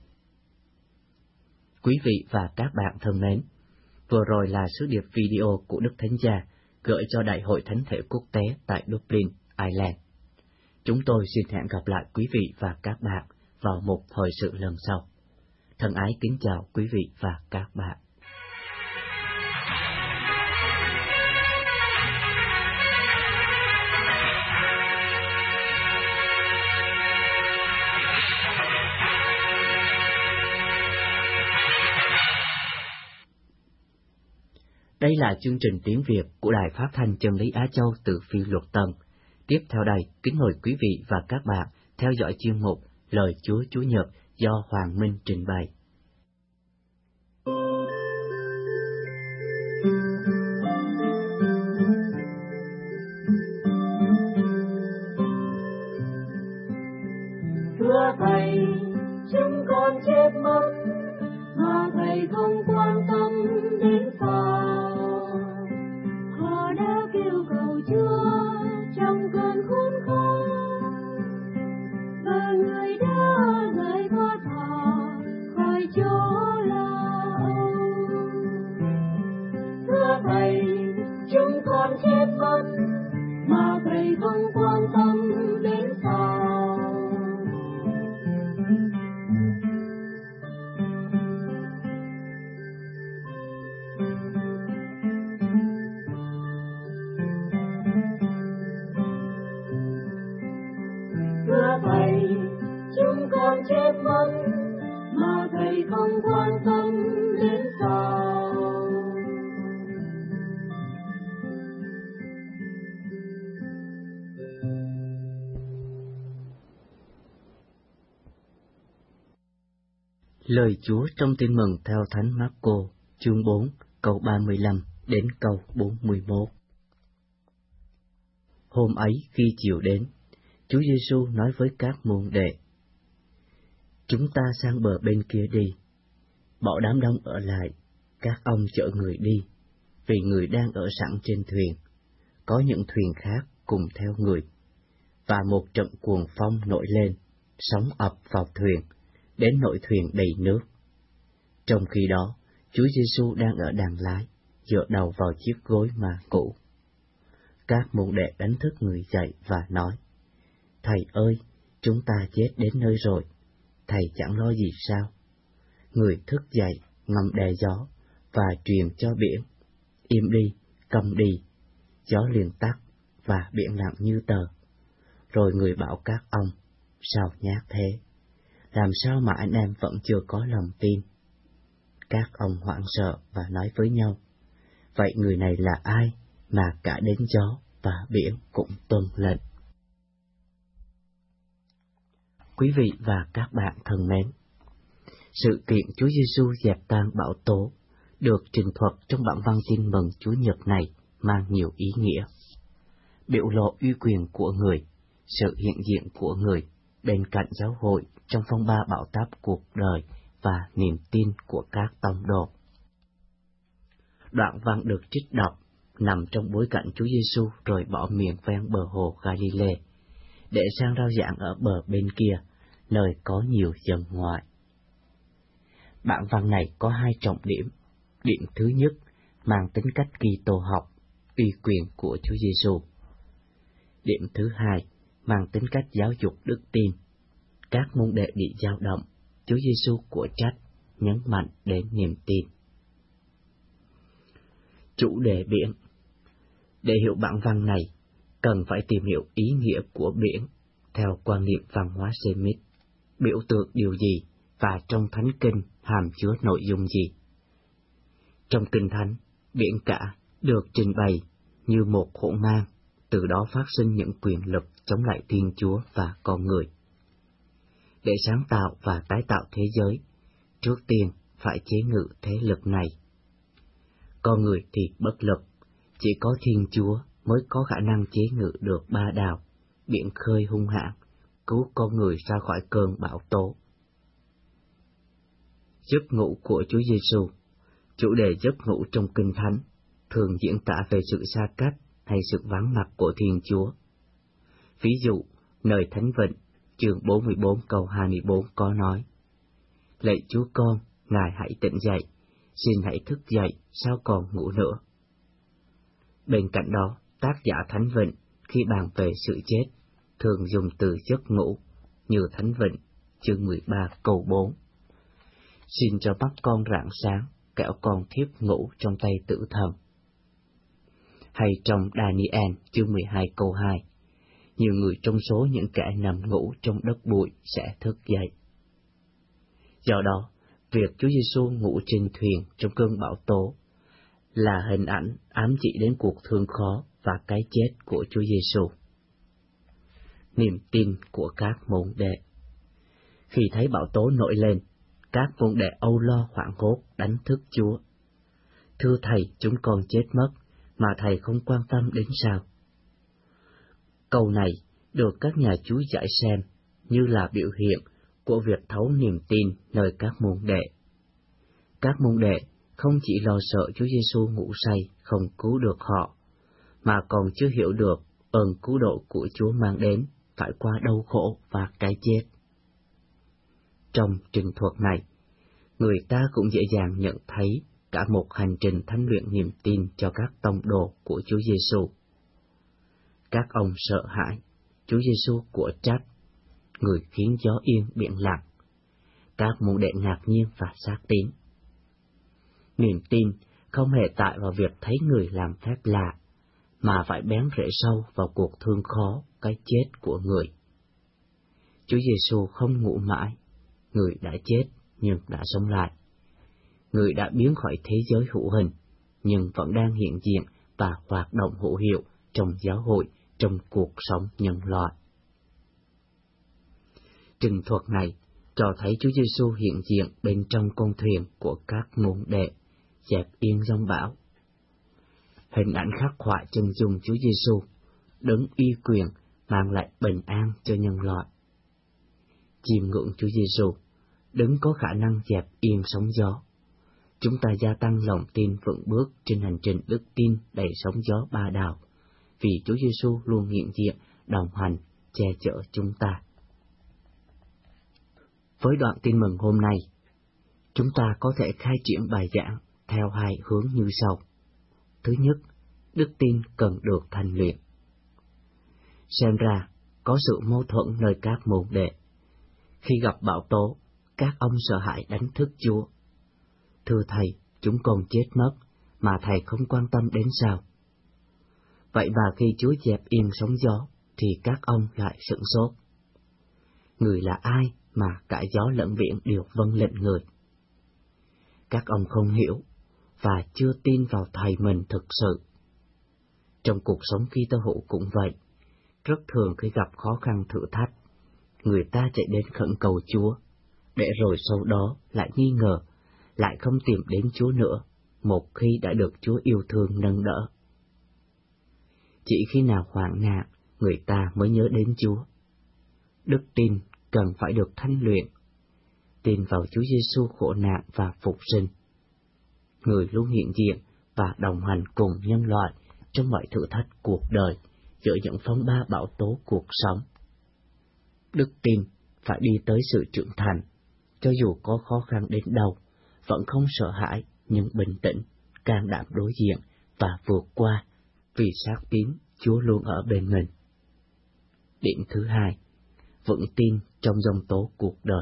Quý vị và các bạn thân mến, vừa rồi là sứ điệp video của Đức Thánh Cha gửi cho Đại hội Thánh Thể quốc tế tại Dublin, Ireland. Chúng tôi xin hẹn gặp lại quý vị và các bạn vào một thời sự lần sau. Thân ái kính chào quý vị và các bạn. Đây là chương trình tiếng Việt của Đài Phát thanh Chân lý Á Châu từ Phi Luật Tân. Tiếp theo đây, kính mời quý vị và các bạn theo dõi chuyên mục Lời Chúa Chủ nhật do Hoàng Minh trình bày. Thưa Thầy, chúng con chết mất, mà Thầy không quan tâm đến sao. Họ đã kêu cầu Chúa trong cơn khốn khó, và Người đã giải thoát họ khỏi chỗ lao. Thưa Thầy, chúng con chết mất, mà Thầy không quan tâm đến sao. đang chết mất, mà Thầy không quan tâm đến sao. Lời Chúa trong Tin mừng theo Thánh Mác-cô, chương bốn, câu ba mươi lăm đến câu bốn mươi mốt. Hôm ấy khi chiều đến, Chúa Giêsu nói với các môn đệ: Chúng ta sang bờ bên kia đi. Bảo đám đông ở lại, các ông chở người đi, vì người đang ở sẵn trên thuyền. Có những thuyền khác cùng theo người. Và một trận cuồng phong nổi lên, sóng ập vào thuyền, đến nỗi thuyền đầy nước. Trong khi đó, Chúa Giêsu đang ở đàng lái, dựa đầu vào chiếc gối mà ngủ. Các môn đệ đánh thức người dậy và nói: Thầy ơi, chúng ta chết đến nơi rồi, Thầy chẳng lo gì sao? Người thức dậy, ngâm đè gió, và truyền cho biển: Im đi, câm đi. Gió liền tắt, và biển lặng như tờ. Rồi người bảo các ông: Sao nhát thế? Làm sao mà anh em vẫn chưa có lòng tin? Các ông hoảng sợ và nói với nhau: Vậy người này là ai mà cả đến gió và biển cũng tuân lệnh? Quý vị và các bạn thân mến, sự kiện Chúa Giêsu dẹp tan bão tố được trình thuật trong bản văn Tin mừng Chúa Nhật này mang nhiều ý nghĩa. Biểu lộ uy quyền của người, sự hiện diện của người bên cạnh giáo hội trong phong ba bão táp cuộc đời và niềm tin của các tông đồ. Đoạn văn được trích đọc nằm trong bối cảnh Chúa Giêsu rời bỏ miền ven bờ hồ Galilee để sang rao giảng ở bờ bên kia, nơi có nhiều dân ngoại. Bản văn này có hai trọng điểm. Điểm thứ nhất mang tính cách Kitô học, uy quyền của Chúa Giêsu. Điểm thứ hai mang tính cách giáo dục đức tin. Các môn đệ bị dao động, Chúa Giêsu của trách, nhấn mạnh đến niềm tin. Chủ đề biển. Để hiểu bản văn này, cần phải tìm hiểu ý nghĩa của biển theo quan niệm văn hóa Semit, biểu tượng điều gì và trong Thánh Kinh hàm chứa nội dung gì. Trong Kinh Thánh, biển cả được trình bày như một hỗn mang, từ đó phát sinh những quyền lực chống lại Thiên Chúa và con người. Để sáng tạo và tái tạo thế giới, trước tiên phải chế ngự thế lực này. Con người thì bất lực, chỉ có Thiên Chúa mới có khả năng chế ngự được ba đào, biển khơi hung hãn, cứu con người ra khỏi cơn bão tố. Giấc ngủ của Chúa Giêsu. Chủ đề giấc ngủ trong Kinh Thánh thường diễn tả về sự xa cách hay sự vắng mặt của Thiên Chúa. Ví dụ, nơi Thánh Vịnh, chương bốn mươi bốn câu hai mươi bốn có nói: Lạy Chúa con, Ngài hãy tỉnh dậy, xin hãy thức dậy, sao còn ngủ nữa. Bên cạnh đó, tác giả Thánh Vịnh khi bàn về sự chết thường dùng từ giấc ngủ, như Thánh Vịnh, chương mười ba câu bốn: Xin cho mắt con rạng sáng, kẻo con thiếp ngủ trong tay tử thần. Hay trong Daniel, chương mười hai câu hai: Nhiều người trong số những kẻ nằm ngủ trong đất bụi sẽ thức dậy. Do đó, việc Chúa Giêsu ngủ trên thuyền trong cơn bão tố là hình ảnh ám chỉ đến cuộc thương khó và cái chết của Chúa Giêsu. Niềm tin của các môn đệ. Khi thấy bão tố nổi lên, các môn đệ âu lo hoảng hốt đánh thức Chúa: Thưa Thầy, chúng con chết mất, mà Thầy không quan tâm đến sao? Câu này được các nhà Chúa giải xem như là biểu hiện của việc thấu niềm tin nơi các môn đệ. Các môn đệ không chỉ lo sợ Chúa Giêsu ngủ say không cứu được họ, mà còn chưa hiểu được ơn cứu độ của Chúa mang đến phải qua đau khổ và cái chết. Trong trình thuật này, người ta cũng dễ dàng nhận thấy cả một hành trình thánh luyện niềm tin cho các tông đồ của Chúa Giêsu. Các ông sợ hãi, Chúa Giêsu của trách, người khiến gió yên biển lặng. Các môn đệ ngạc nhiên và xác tín. Niềm tin không hề tại vào việc thấy người làm phép lạ, mà phải bén rễ sâu vào cuộc thương khó, cái chết của người. Chúa Giêsu không ngủ mãi, Người đã chết nhưng đã sống lại. Người đã biến khỏi thế giới hữu hình, nhưng vẫn đang hiện diện và hoạt động hữu hiệu trong giáo hội, trong cuộc sống nhân loại. Trình thuật này cho thấy Chúa Giêsu hiện diện bên trong con thuyền của các môn đệ, dẹp yên giông bão. Hình ảnh khắc họa chân dung Chúa Giêsu, đấng uy quyền mang lại bình an cho nhân loại. Chiêm ngưỡng Chúa Giêsu, đấng có khả năng dẹp yên sóng gió. Chúng ta gia tăng lòng tin vững bước trên hành trình đức tin đầy sóng gió ba đảo, vì Chúa Giêsu luôn hiện diện, đồng hành, che chở chúng ta. Với đoạn tin mừng hôm nay, chúng ta có thể khai triển bài giảng theo hai hướng như sau. Thứ nhất, đức tin cần được thanh luyện. Xem ra, có sự mâu thuẫn nơi các môn đệ. Khi gặp bão tố, các ông sợ hãi đánh thức Chúa. Thưa Thầy, chúng con chết mất, mà Thầy không quan tâm đến sao? Vậy và khi Chúa dẹp yên sóng gió, thì các ông lại sửng sốt. Người là ai mà cả gió lẫn biển đều vâng lệnh người? Các ông không hiểu, và chưa tin vào Thầy mình thực sự. Trong cuộc sống Kitô hữu cũng vậy, rất thường khi gặp khó khăn thử thách, người ta chạy đến khẩn cầu Chúa, để rồi sau đó lại nghi ngờ, lại không tìm đến Chúa nữa, một khi đã được Chúa yêu thương nâng đỡ. Chỉ khi nào hoạn nạn, người ta mới nhớ đến Chúa. Đức tin cần phải được thanh luyện, tin vào Chúa Giêsu khổ nạn và phục sinh. Người luôn hiện diện và đồng hành cùng nhân loại trong mọi thử thách cuộc đời, giữa những phong ba bão tố cuộc sống. Đức tin phải đi tới sự trưởng thành, cho dù có khó khăn đến đâu, vẫn không sợ hãi nhưng bình tĩnh, can đảm đối diện và vượt qua, vì xác tín Chúa luôn ở bên mình. Điểm thứ hai, vững tin trong giông tố cuộc đời.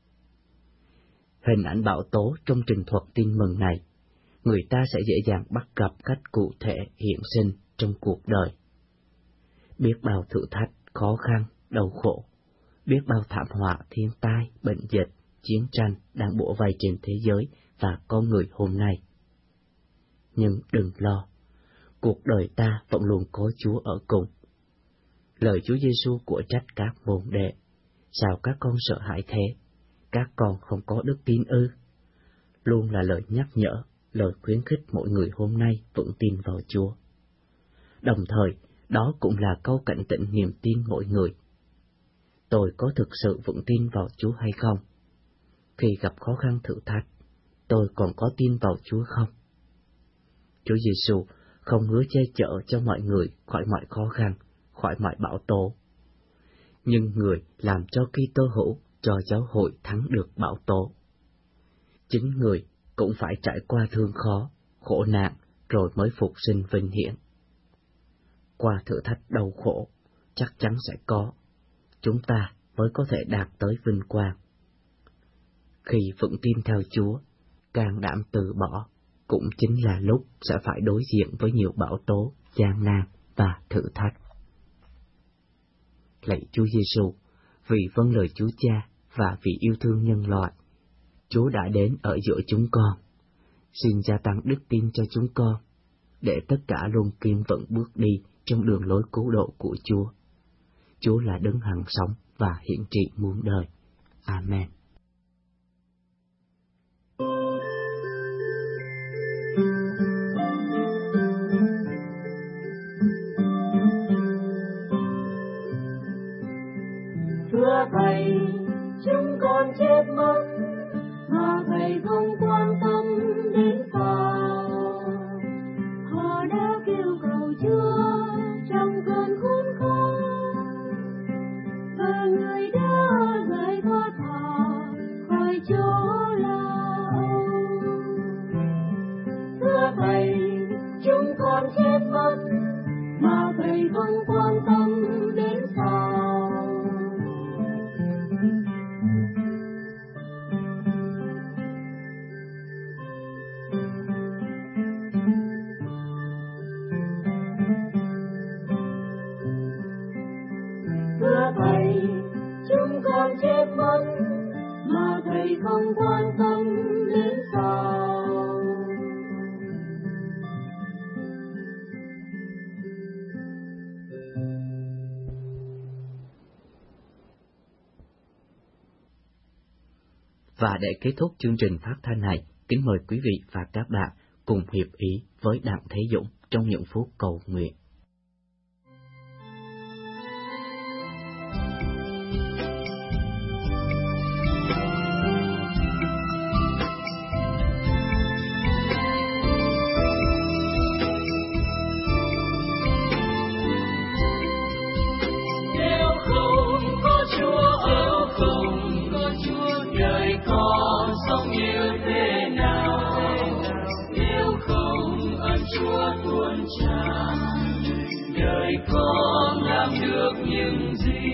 Hình ảnh bão tố trong trình thuật tin mừng này, người ta sẽ dễ dàng bắt gặp cách cụ thể hiện sinh trong cuộc đời. Biết bao thử thách, khó khăn, đau khổ, biết bao thảm họa, thiên tai, bệnh dịch, chiến tranh đang bủa vây trên thế giới và con người hôm nay. Nhưng đừng lo, cuộc đời ta vẫn luôn có Chúa ở cùng. Lời Chúa Giêsu của trách các môn đệ, sao các con sợ hãi thế? Các con không có đức tin ư? Luôn là lời nhắc nhở, lời khuyến khích mỗi người hôm nay vững tin vào Chúa. Đồng thời, đó cũng là câu cảnh tỉnh niềm tin mỗi người. Tôi có thực sự vững tin vào Chúa hay không? Khi gặp khó khăn thử thách, tôi còn có tin vào Chúa không? Chúa Giêsu không hứa che chở cho mọi người khỏi mọi khó khăn, khỏi mọi bão tố. Nhưng người làm cho Kitô hữu, cho giáo hội thắng được bão tố. Chính người cũng phải trải qua thương khó, khổ nạn, rồi mới phục sinh vinh hiển. Qua thử thách đau khổ, chắc chắn sẽ có, chúng ta mới có thể đạt tới vinh quang. Khi vững tin theo Chúa, can đảm từ bỏ, cũng chính là lúc sẽ phải đối diện với nhiều bão tố, gian nan và thử thách. Lạy Chúa Giêsu, vì vâng lời Chúa Cha và vì yêu thương nhân loại, Chúa đã đến ở giữa chúng con. Xin gia tăng đức tin cho chúng con, để tất cả luôn kiên vững bước đi trong đường lối cứu độ của Chúa. Chúa là đấng hằng sống và hiện trị muôn đời. Amen. Thưa Thầy, chúng con chết mất, mà Thầy không quan tâm đến sao. Họ đã kêu cầu Chúa trong cơn khốn khó, và Người đã giải thoát họ khỏi chỗ lao. Thưa Thầy, chúng con chết mất, mà Thầy không quan tâm đến sao. Thưa Thầy, chúng con không quan tâm đến sao. Và để kết thúc chương trình phát thanh này, kính mời quý vị và các bạn cùng hiệp ý với Đặng Thế Dũng trong những phút cầu nguyện. Đời con làm được những gì?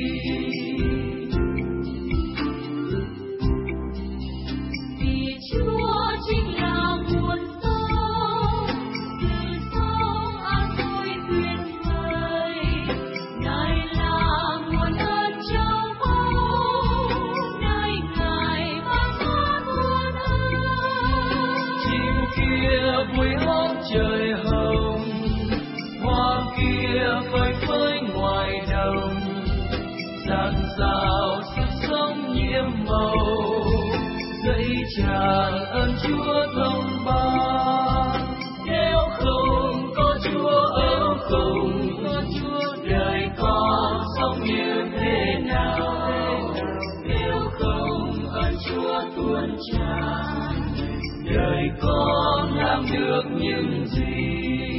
Vì Chúa chính là nguồn sống, từ sâu an vui tuyệt vời. Ngài là nguồn ơn châu báu, nơi Ngài ban phát muôn ơn. Chim kia vui hót trời hồng, hoa kia phơi phới ngoài đồng, dạt dào sức sống nhiễm màu, dậy tràn ơn Chúa thông ban. Nếu không có Chúa ở, không có Chúa đời con sống như thế nào? Nếu không ơn Chúa tuôn tràn, đời con làm được những gì?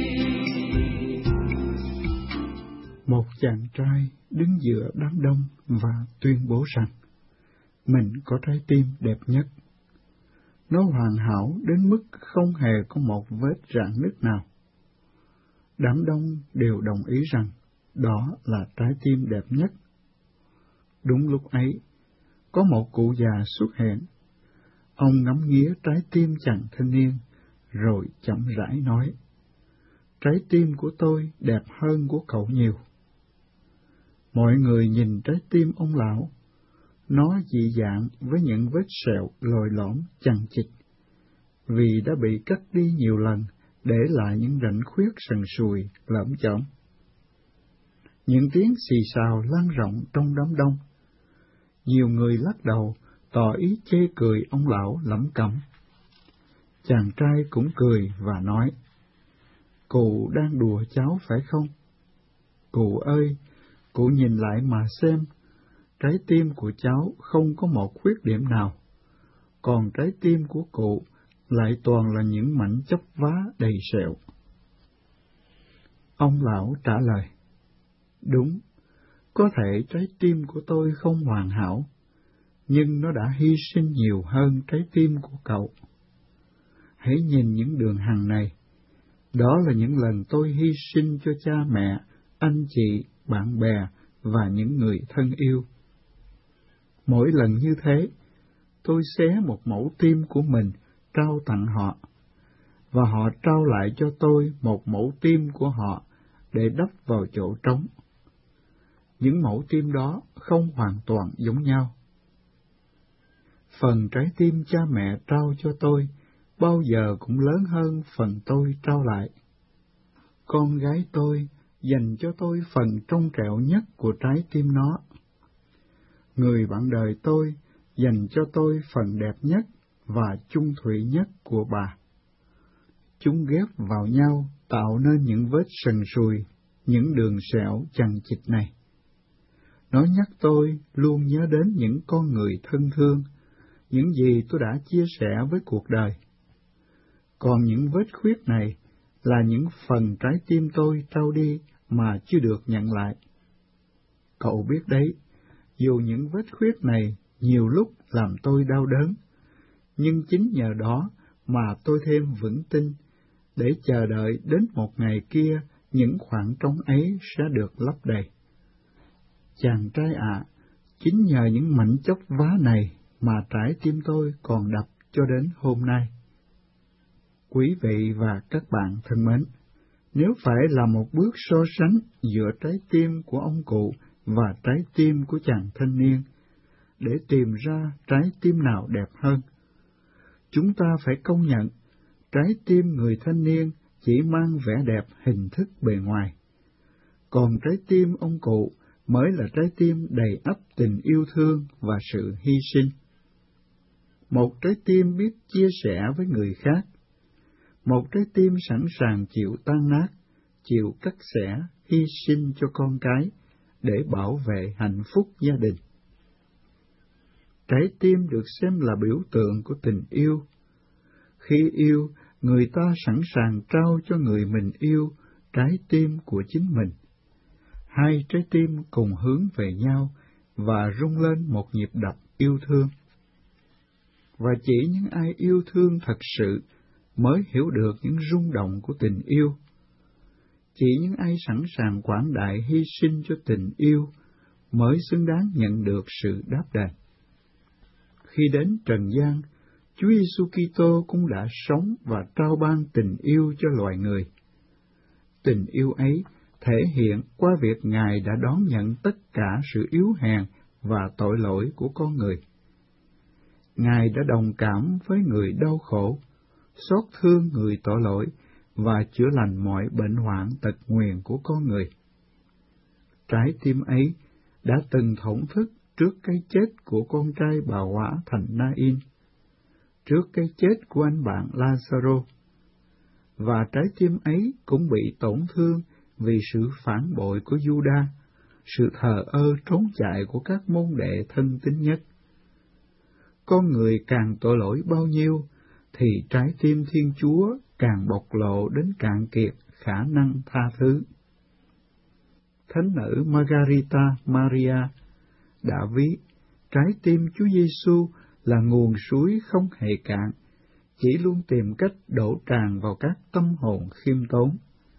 Một chàng trai đứng giữa đám đông và tuyên bố rằng mình có trái tim đẹp nhất. Nó hoàn hảo đến mức không hề có một vết rạn nứt nào. Đám đông đều đồng ý rằng đó là trái tim đẹp nhất. Đúng lúc ấy, có một cụ già xuất hiện. Ông ngắm nghía trái tim chàng thanh niên, rồi chậm rãi nói: trái tim của tôi đẹp hơn của cậu nhiều. Mọi người nhìn trái tim ông lão, nó dị dạng với những vết sẹo lồi lõm chằng chịt, vì đã bị cắt đi nhiều lần, để lại những rãnh khuyết sần sùi lởm chởm. Những tiếng xì xào lan rộng trong đám đông. Nhiều người lắc đầu, tỏ ý chê cười ông lão lẩm cẩm. Chàng trai cũng cười và nói: cụ đang đùa cháu phải không? Cụ ơi, cụ nhìn lại mà xem, trái tim của cháu không có một khuyết điểm nào, còn trái tim của cụ lại toàn là những mảnh chốc vá đầy sẹo. Ông lão trả lời: đúng, có thể trái tim của tôi không hoàn hảo, nhưng nó đã hy sinh nhiều hơn trái tim của cậu. Hãy nhìn những đường hằn này, đó là những lần tôi hy sinh cho cha mẹ, anh chị, bạn bè và những người thân yêu. Mỗi lần như thế, tôi xé một mẩu tim của mình trao tặng họ, và họ trao lại cho tôi một mẩu tim của họ để đắp vào chỗ trống. Những mẩu tim đó không hoàn toàn giống nhau. Phần trái tim cha mẹ trao cho tôi bao giờ cũng lớn hơn phần tôi trao lại. Con gái tôi dành cho tôi phần trong trẻo nhất của trái tim nó. Người bạn đời tôi dành cho tôi phần đẹp nhất và chung thủy nhất của bà. Chúng ghép vào nhau tạo nên những vết sần sùi, những đường sẹo chằng chịt này. Nó nhắc tôi luôn nhớ đến những con người thân thương, những gì tôi đã chia sẻ với cuộc đời. Còn những vết khuyết này là những phần trái tim tôi trao đi mà chưa được nhận lại. Cậu biết đấy, dù những vết khuyết này nhiều lúc làm tôi đau đớn, nhưng chính nhờ đó mà tôi thêm vững tin, để chờ đợi đến một ngày kia những khoảng trống ấy sẽ được lấp đầy. Chàng trai ạ, à, chính nhờ những mảnh chốc vá này mà trái tim tôi còn đập cho đến hôm nay. Quý vị và các bạn thân mến, nếu phải là một bước so sánh giữa trái tim của ông cụ và trái tim của chàng thanh niên, để tìm ra trái tim nào đẹp hơn. Chúng ta phải công nhận, trái tim người thanh niên chỉ mang vẻ đẹp hình thức bề ngoài, còn trái tim ông cụ mới là trái tim đầy ắp tình yêu thương và sự hy sinh. Một trái tim biết chia sẻ với người khác, một trái tim sẵn sàng chịu tan nát, chịu cắt xẻ, hy sinh cho con cái để bảo vệ hạnh phúc gia đình. Trái tim được xem là biểu tượng của tình yêu. Khi yêu, người ta sẵn sàng trao cho người mình yêu trái tim của chính mình. Hai trái tim cùng hướng về nhau và rung lên một nhịp đập yêu thương. Và chỉ những ai yêu thương thật sự mới hiểu được những rung động của tình yêu. Chỉ những ai sẵn sàng quảng đại hy sinh cho tình yêu mới xứng đáng nhận được sự đáp đền. Khi đến trần gian, Chúa Giêsu Kitô cũng đã sống và trao ban tình yêu cho loài người. Tình yêu ấy thể hiện qua việc Ngài đã đón nhận tất cả sự yếu hèn và tội lỗi của con người. Ngài đã đồng cảm với người đau khổ, xót thương người tội lỗi và chữa lành mọi bệnh hoạn tật nguyền của con người. Trái tim ấy đã từng thổn thức trước cái chết của con trai bà quả thành Na-in, trước cái chết của anh bạn Lazaro, và trái tim ấy cũng bị tổn thương vì sự phản bội của Giu-đa, sự thờ ơ trốn chạy của các môn đệ thân tín nhất. Con người càng tội lỗi bao nhiêu, thì trái tim Thiên Chúa càng bộc lộ đến cạn kiệt khả năng tha thứ. Thánh nữ Margarita Maria đã ví trái tim Chúa Giêsu là nguồn suối không hề cạn, chỉ luôn tìm cách đổ tràn vào các tâm hồn khiêm tốn.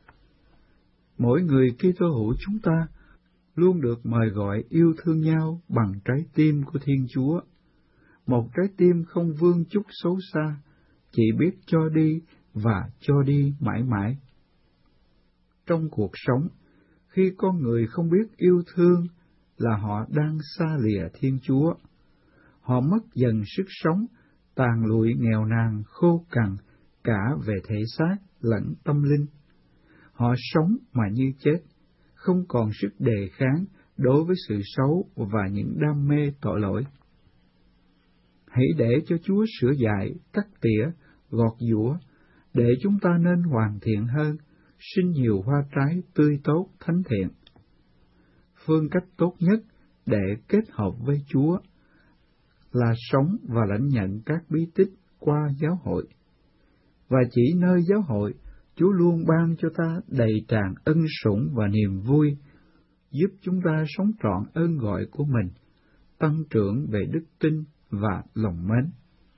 Mỗi người Kitô hữu chúng ta luôn được mời gọi yêu thương nhau bằng trái tim của Thiên Chúa, một trái tim không vương chút xấu xa, chỉ biết cho đi và cho đi mãi mãi. Trong cuộc sống, khi con người không biết yêu thương là họ đang xa lìa Thiên Chúa. Họ mất dần sức sống, tàn lụi nghèo nàn khô cằn cả về thể xác lẫn tâm linh. Họ sống mà như chết, không còn sức đề kháng đối với sự xấu và những đam mê tội lỗi. Hãy để cho Chúa sửa dạy, cắt tỉa, gọt giũa, để chúng ta nên hoàn thiện hơn, sinh nhiều hoa trái tươi tốt thánh thiện. Phương cách tốt nhất để kết hợp với Chúa là sống và lãnh nhận các bí tích qua giáo hội. Và chỉ nơi giáo hội, Chúa luôn ban cho ta đầy tràn ân sủng và niềm vui, giúp chúng ta sống trọn ơn gọi của mình, tăng trưởng về đức tin và lòng mến.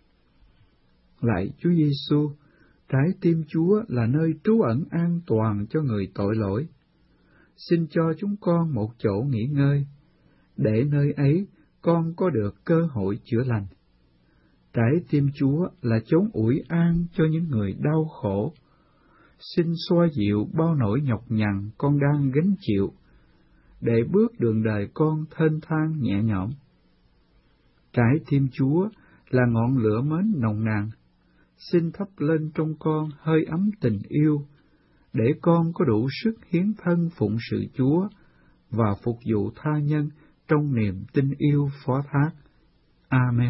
Lạy Chúa Giêsu, trái tim Chúa là nơi trú ẩn an toàn cho người tội lỗi. Xin cho chúng con một chỗ nghỉ ngơi, để nơi ấy con có được cơ hội chữa lành. Trái tim Chúa là chốn ủi an cho những người đau khổ. Xin xoa dịu bao nỗi nhọc nhằn con đang gánh chịu, để bước đường đời con thênh thang nhẹ nhõm. Trái tim Chúa là ngọn lửa mến nồng nàn. Xin thắp lên trong con hơi ấm tình yêu, để con có đủ sức hiến thân phụng sự Chúa và phục vụ tha nhân trong niềm tin yêu phó thác. Amen.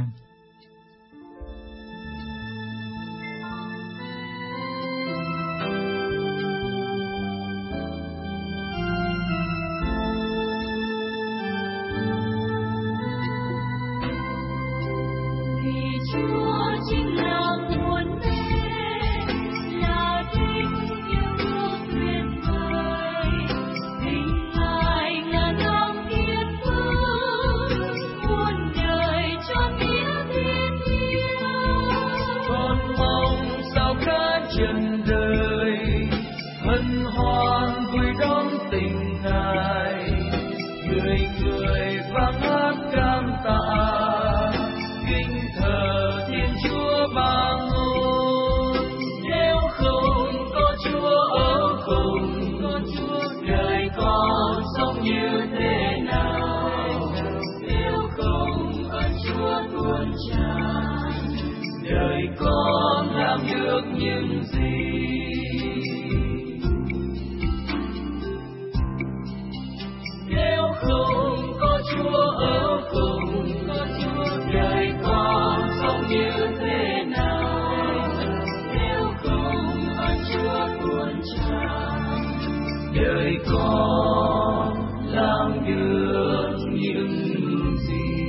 Như thế nào nếu không ở đời con làm được những gì? Nếu không có Chúa ở cùng, có Chúa đời con sống như thế nào? Nếu không có Chúa tuôn tràn, đời con làm được những gì?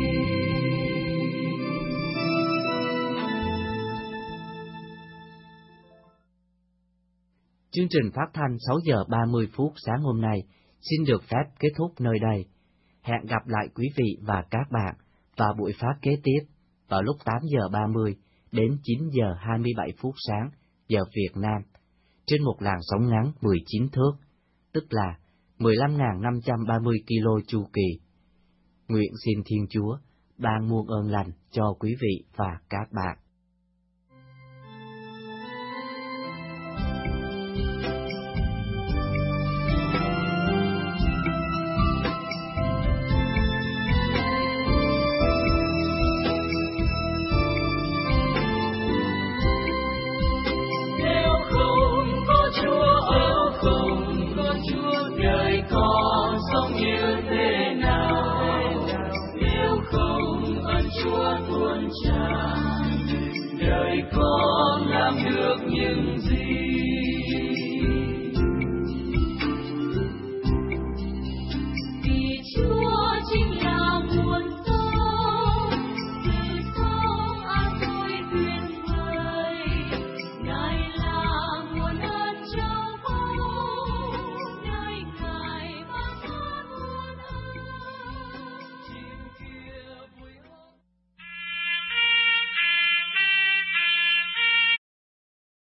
Chương trình phát thanh sáu giờ ba mươi phút sáng hôm nay xin được phép kết thúc nơi đây. Hẹn gặp lại quý vị và các bạn vào buổi phát kế tiếp vào lúc tám giờ ba mươi đến chín giờ hai mươi bảy phút sáng giờ Việt Nam trên một làn sóng ngắn mười chín thước, tức là mười lăm nghìn năm trăm ba mươi ki lô chu kỳ. Nguyện xin Thiên Chúa ban muôn ơn lành cho quý vị và các bạn. Đời con làm được những gì?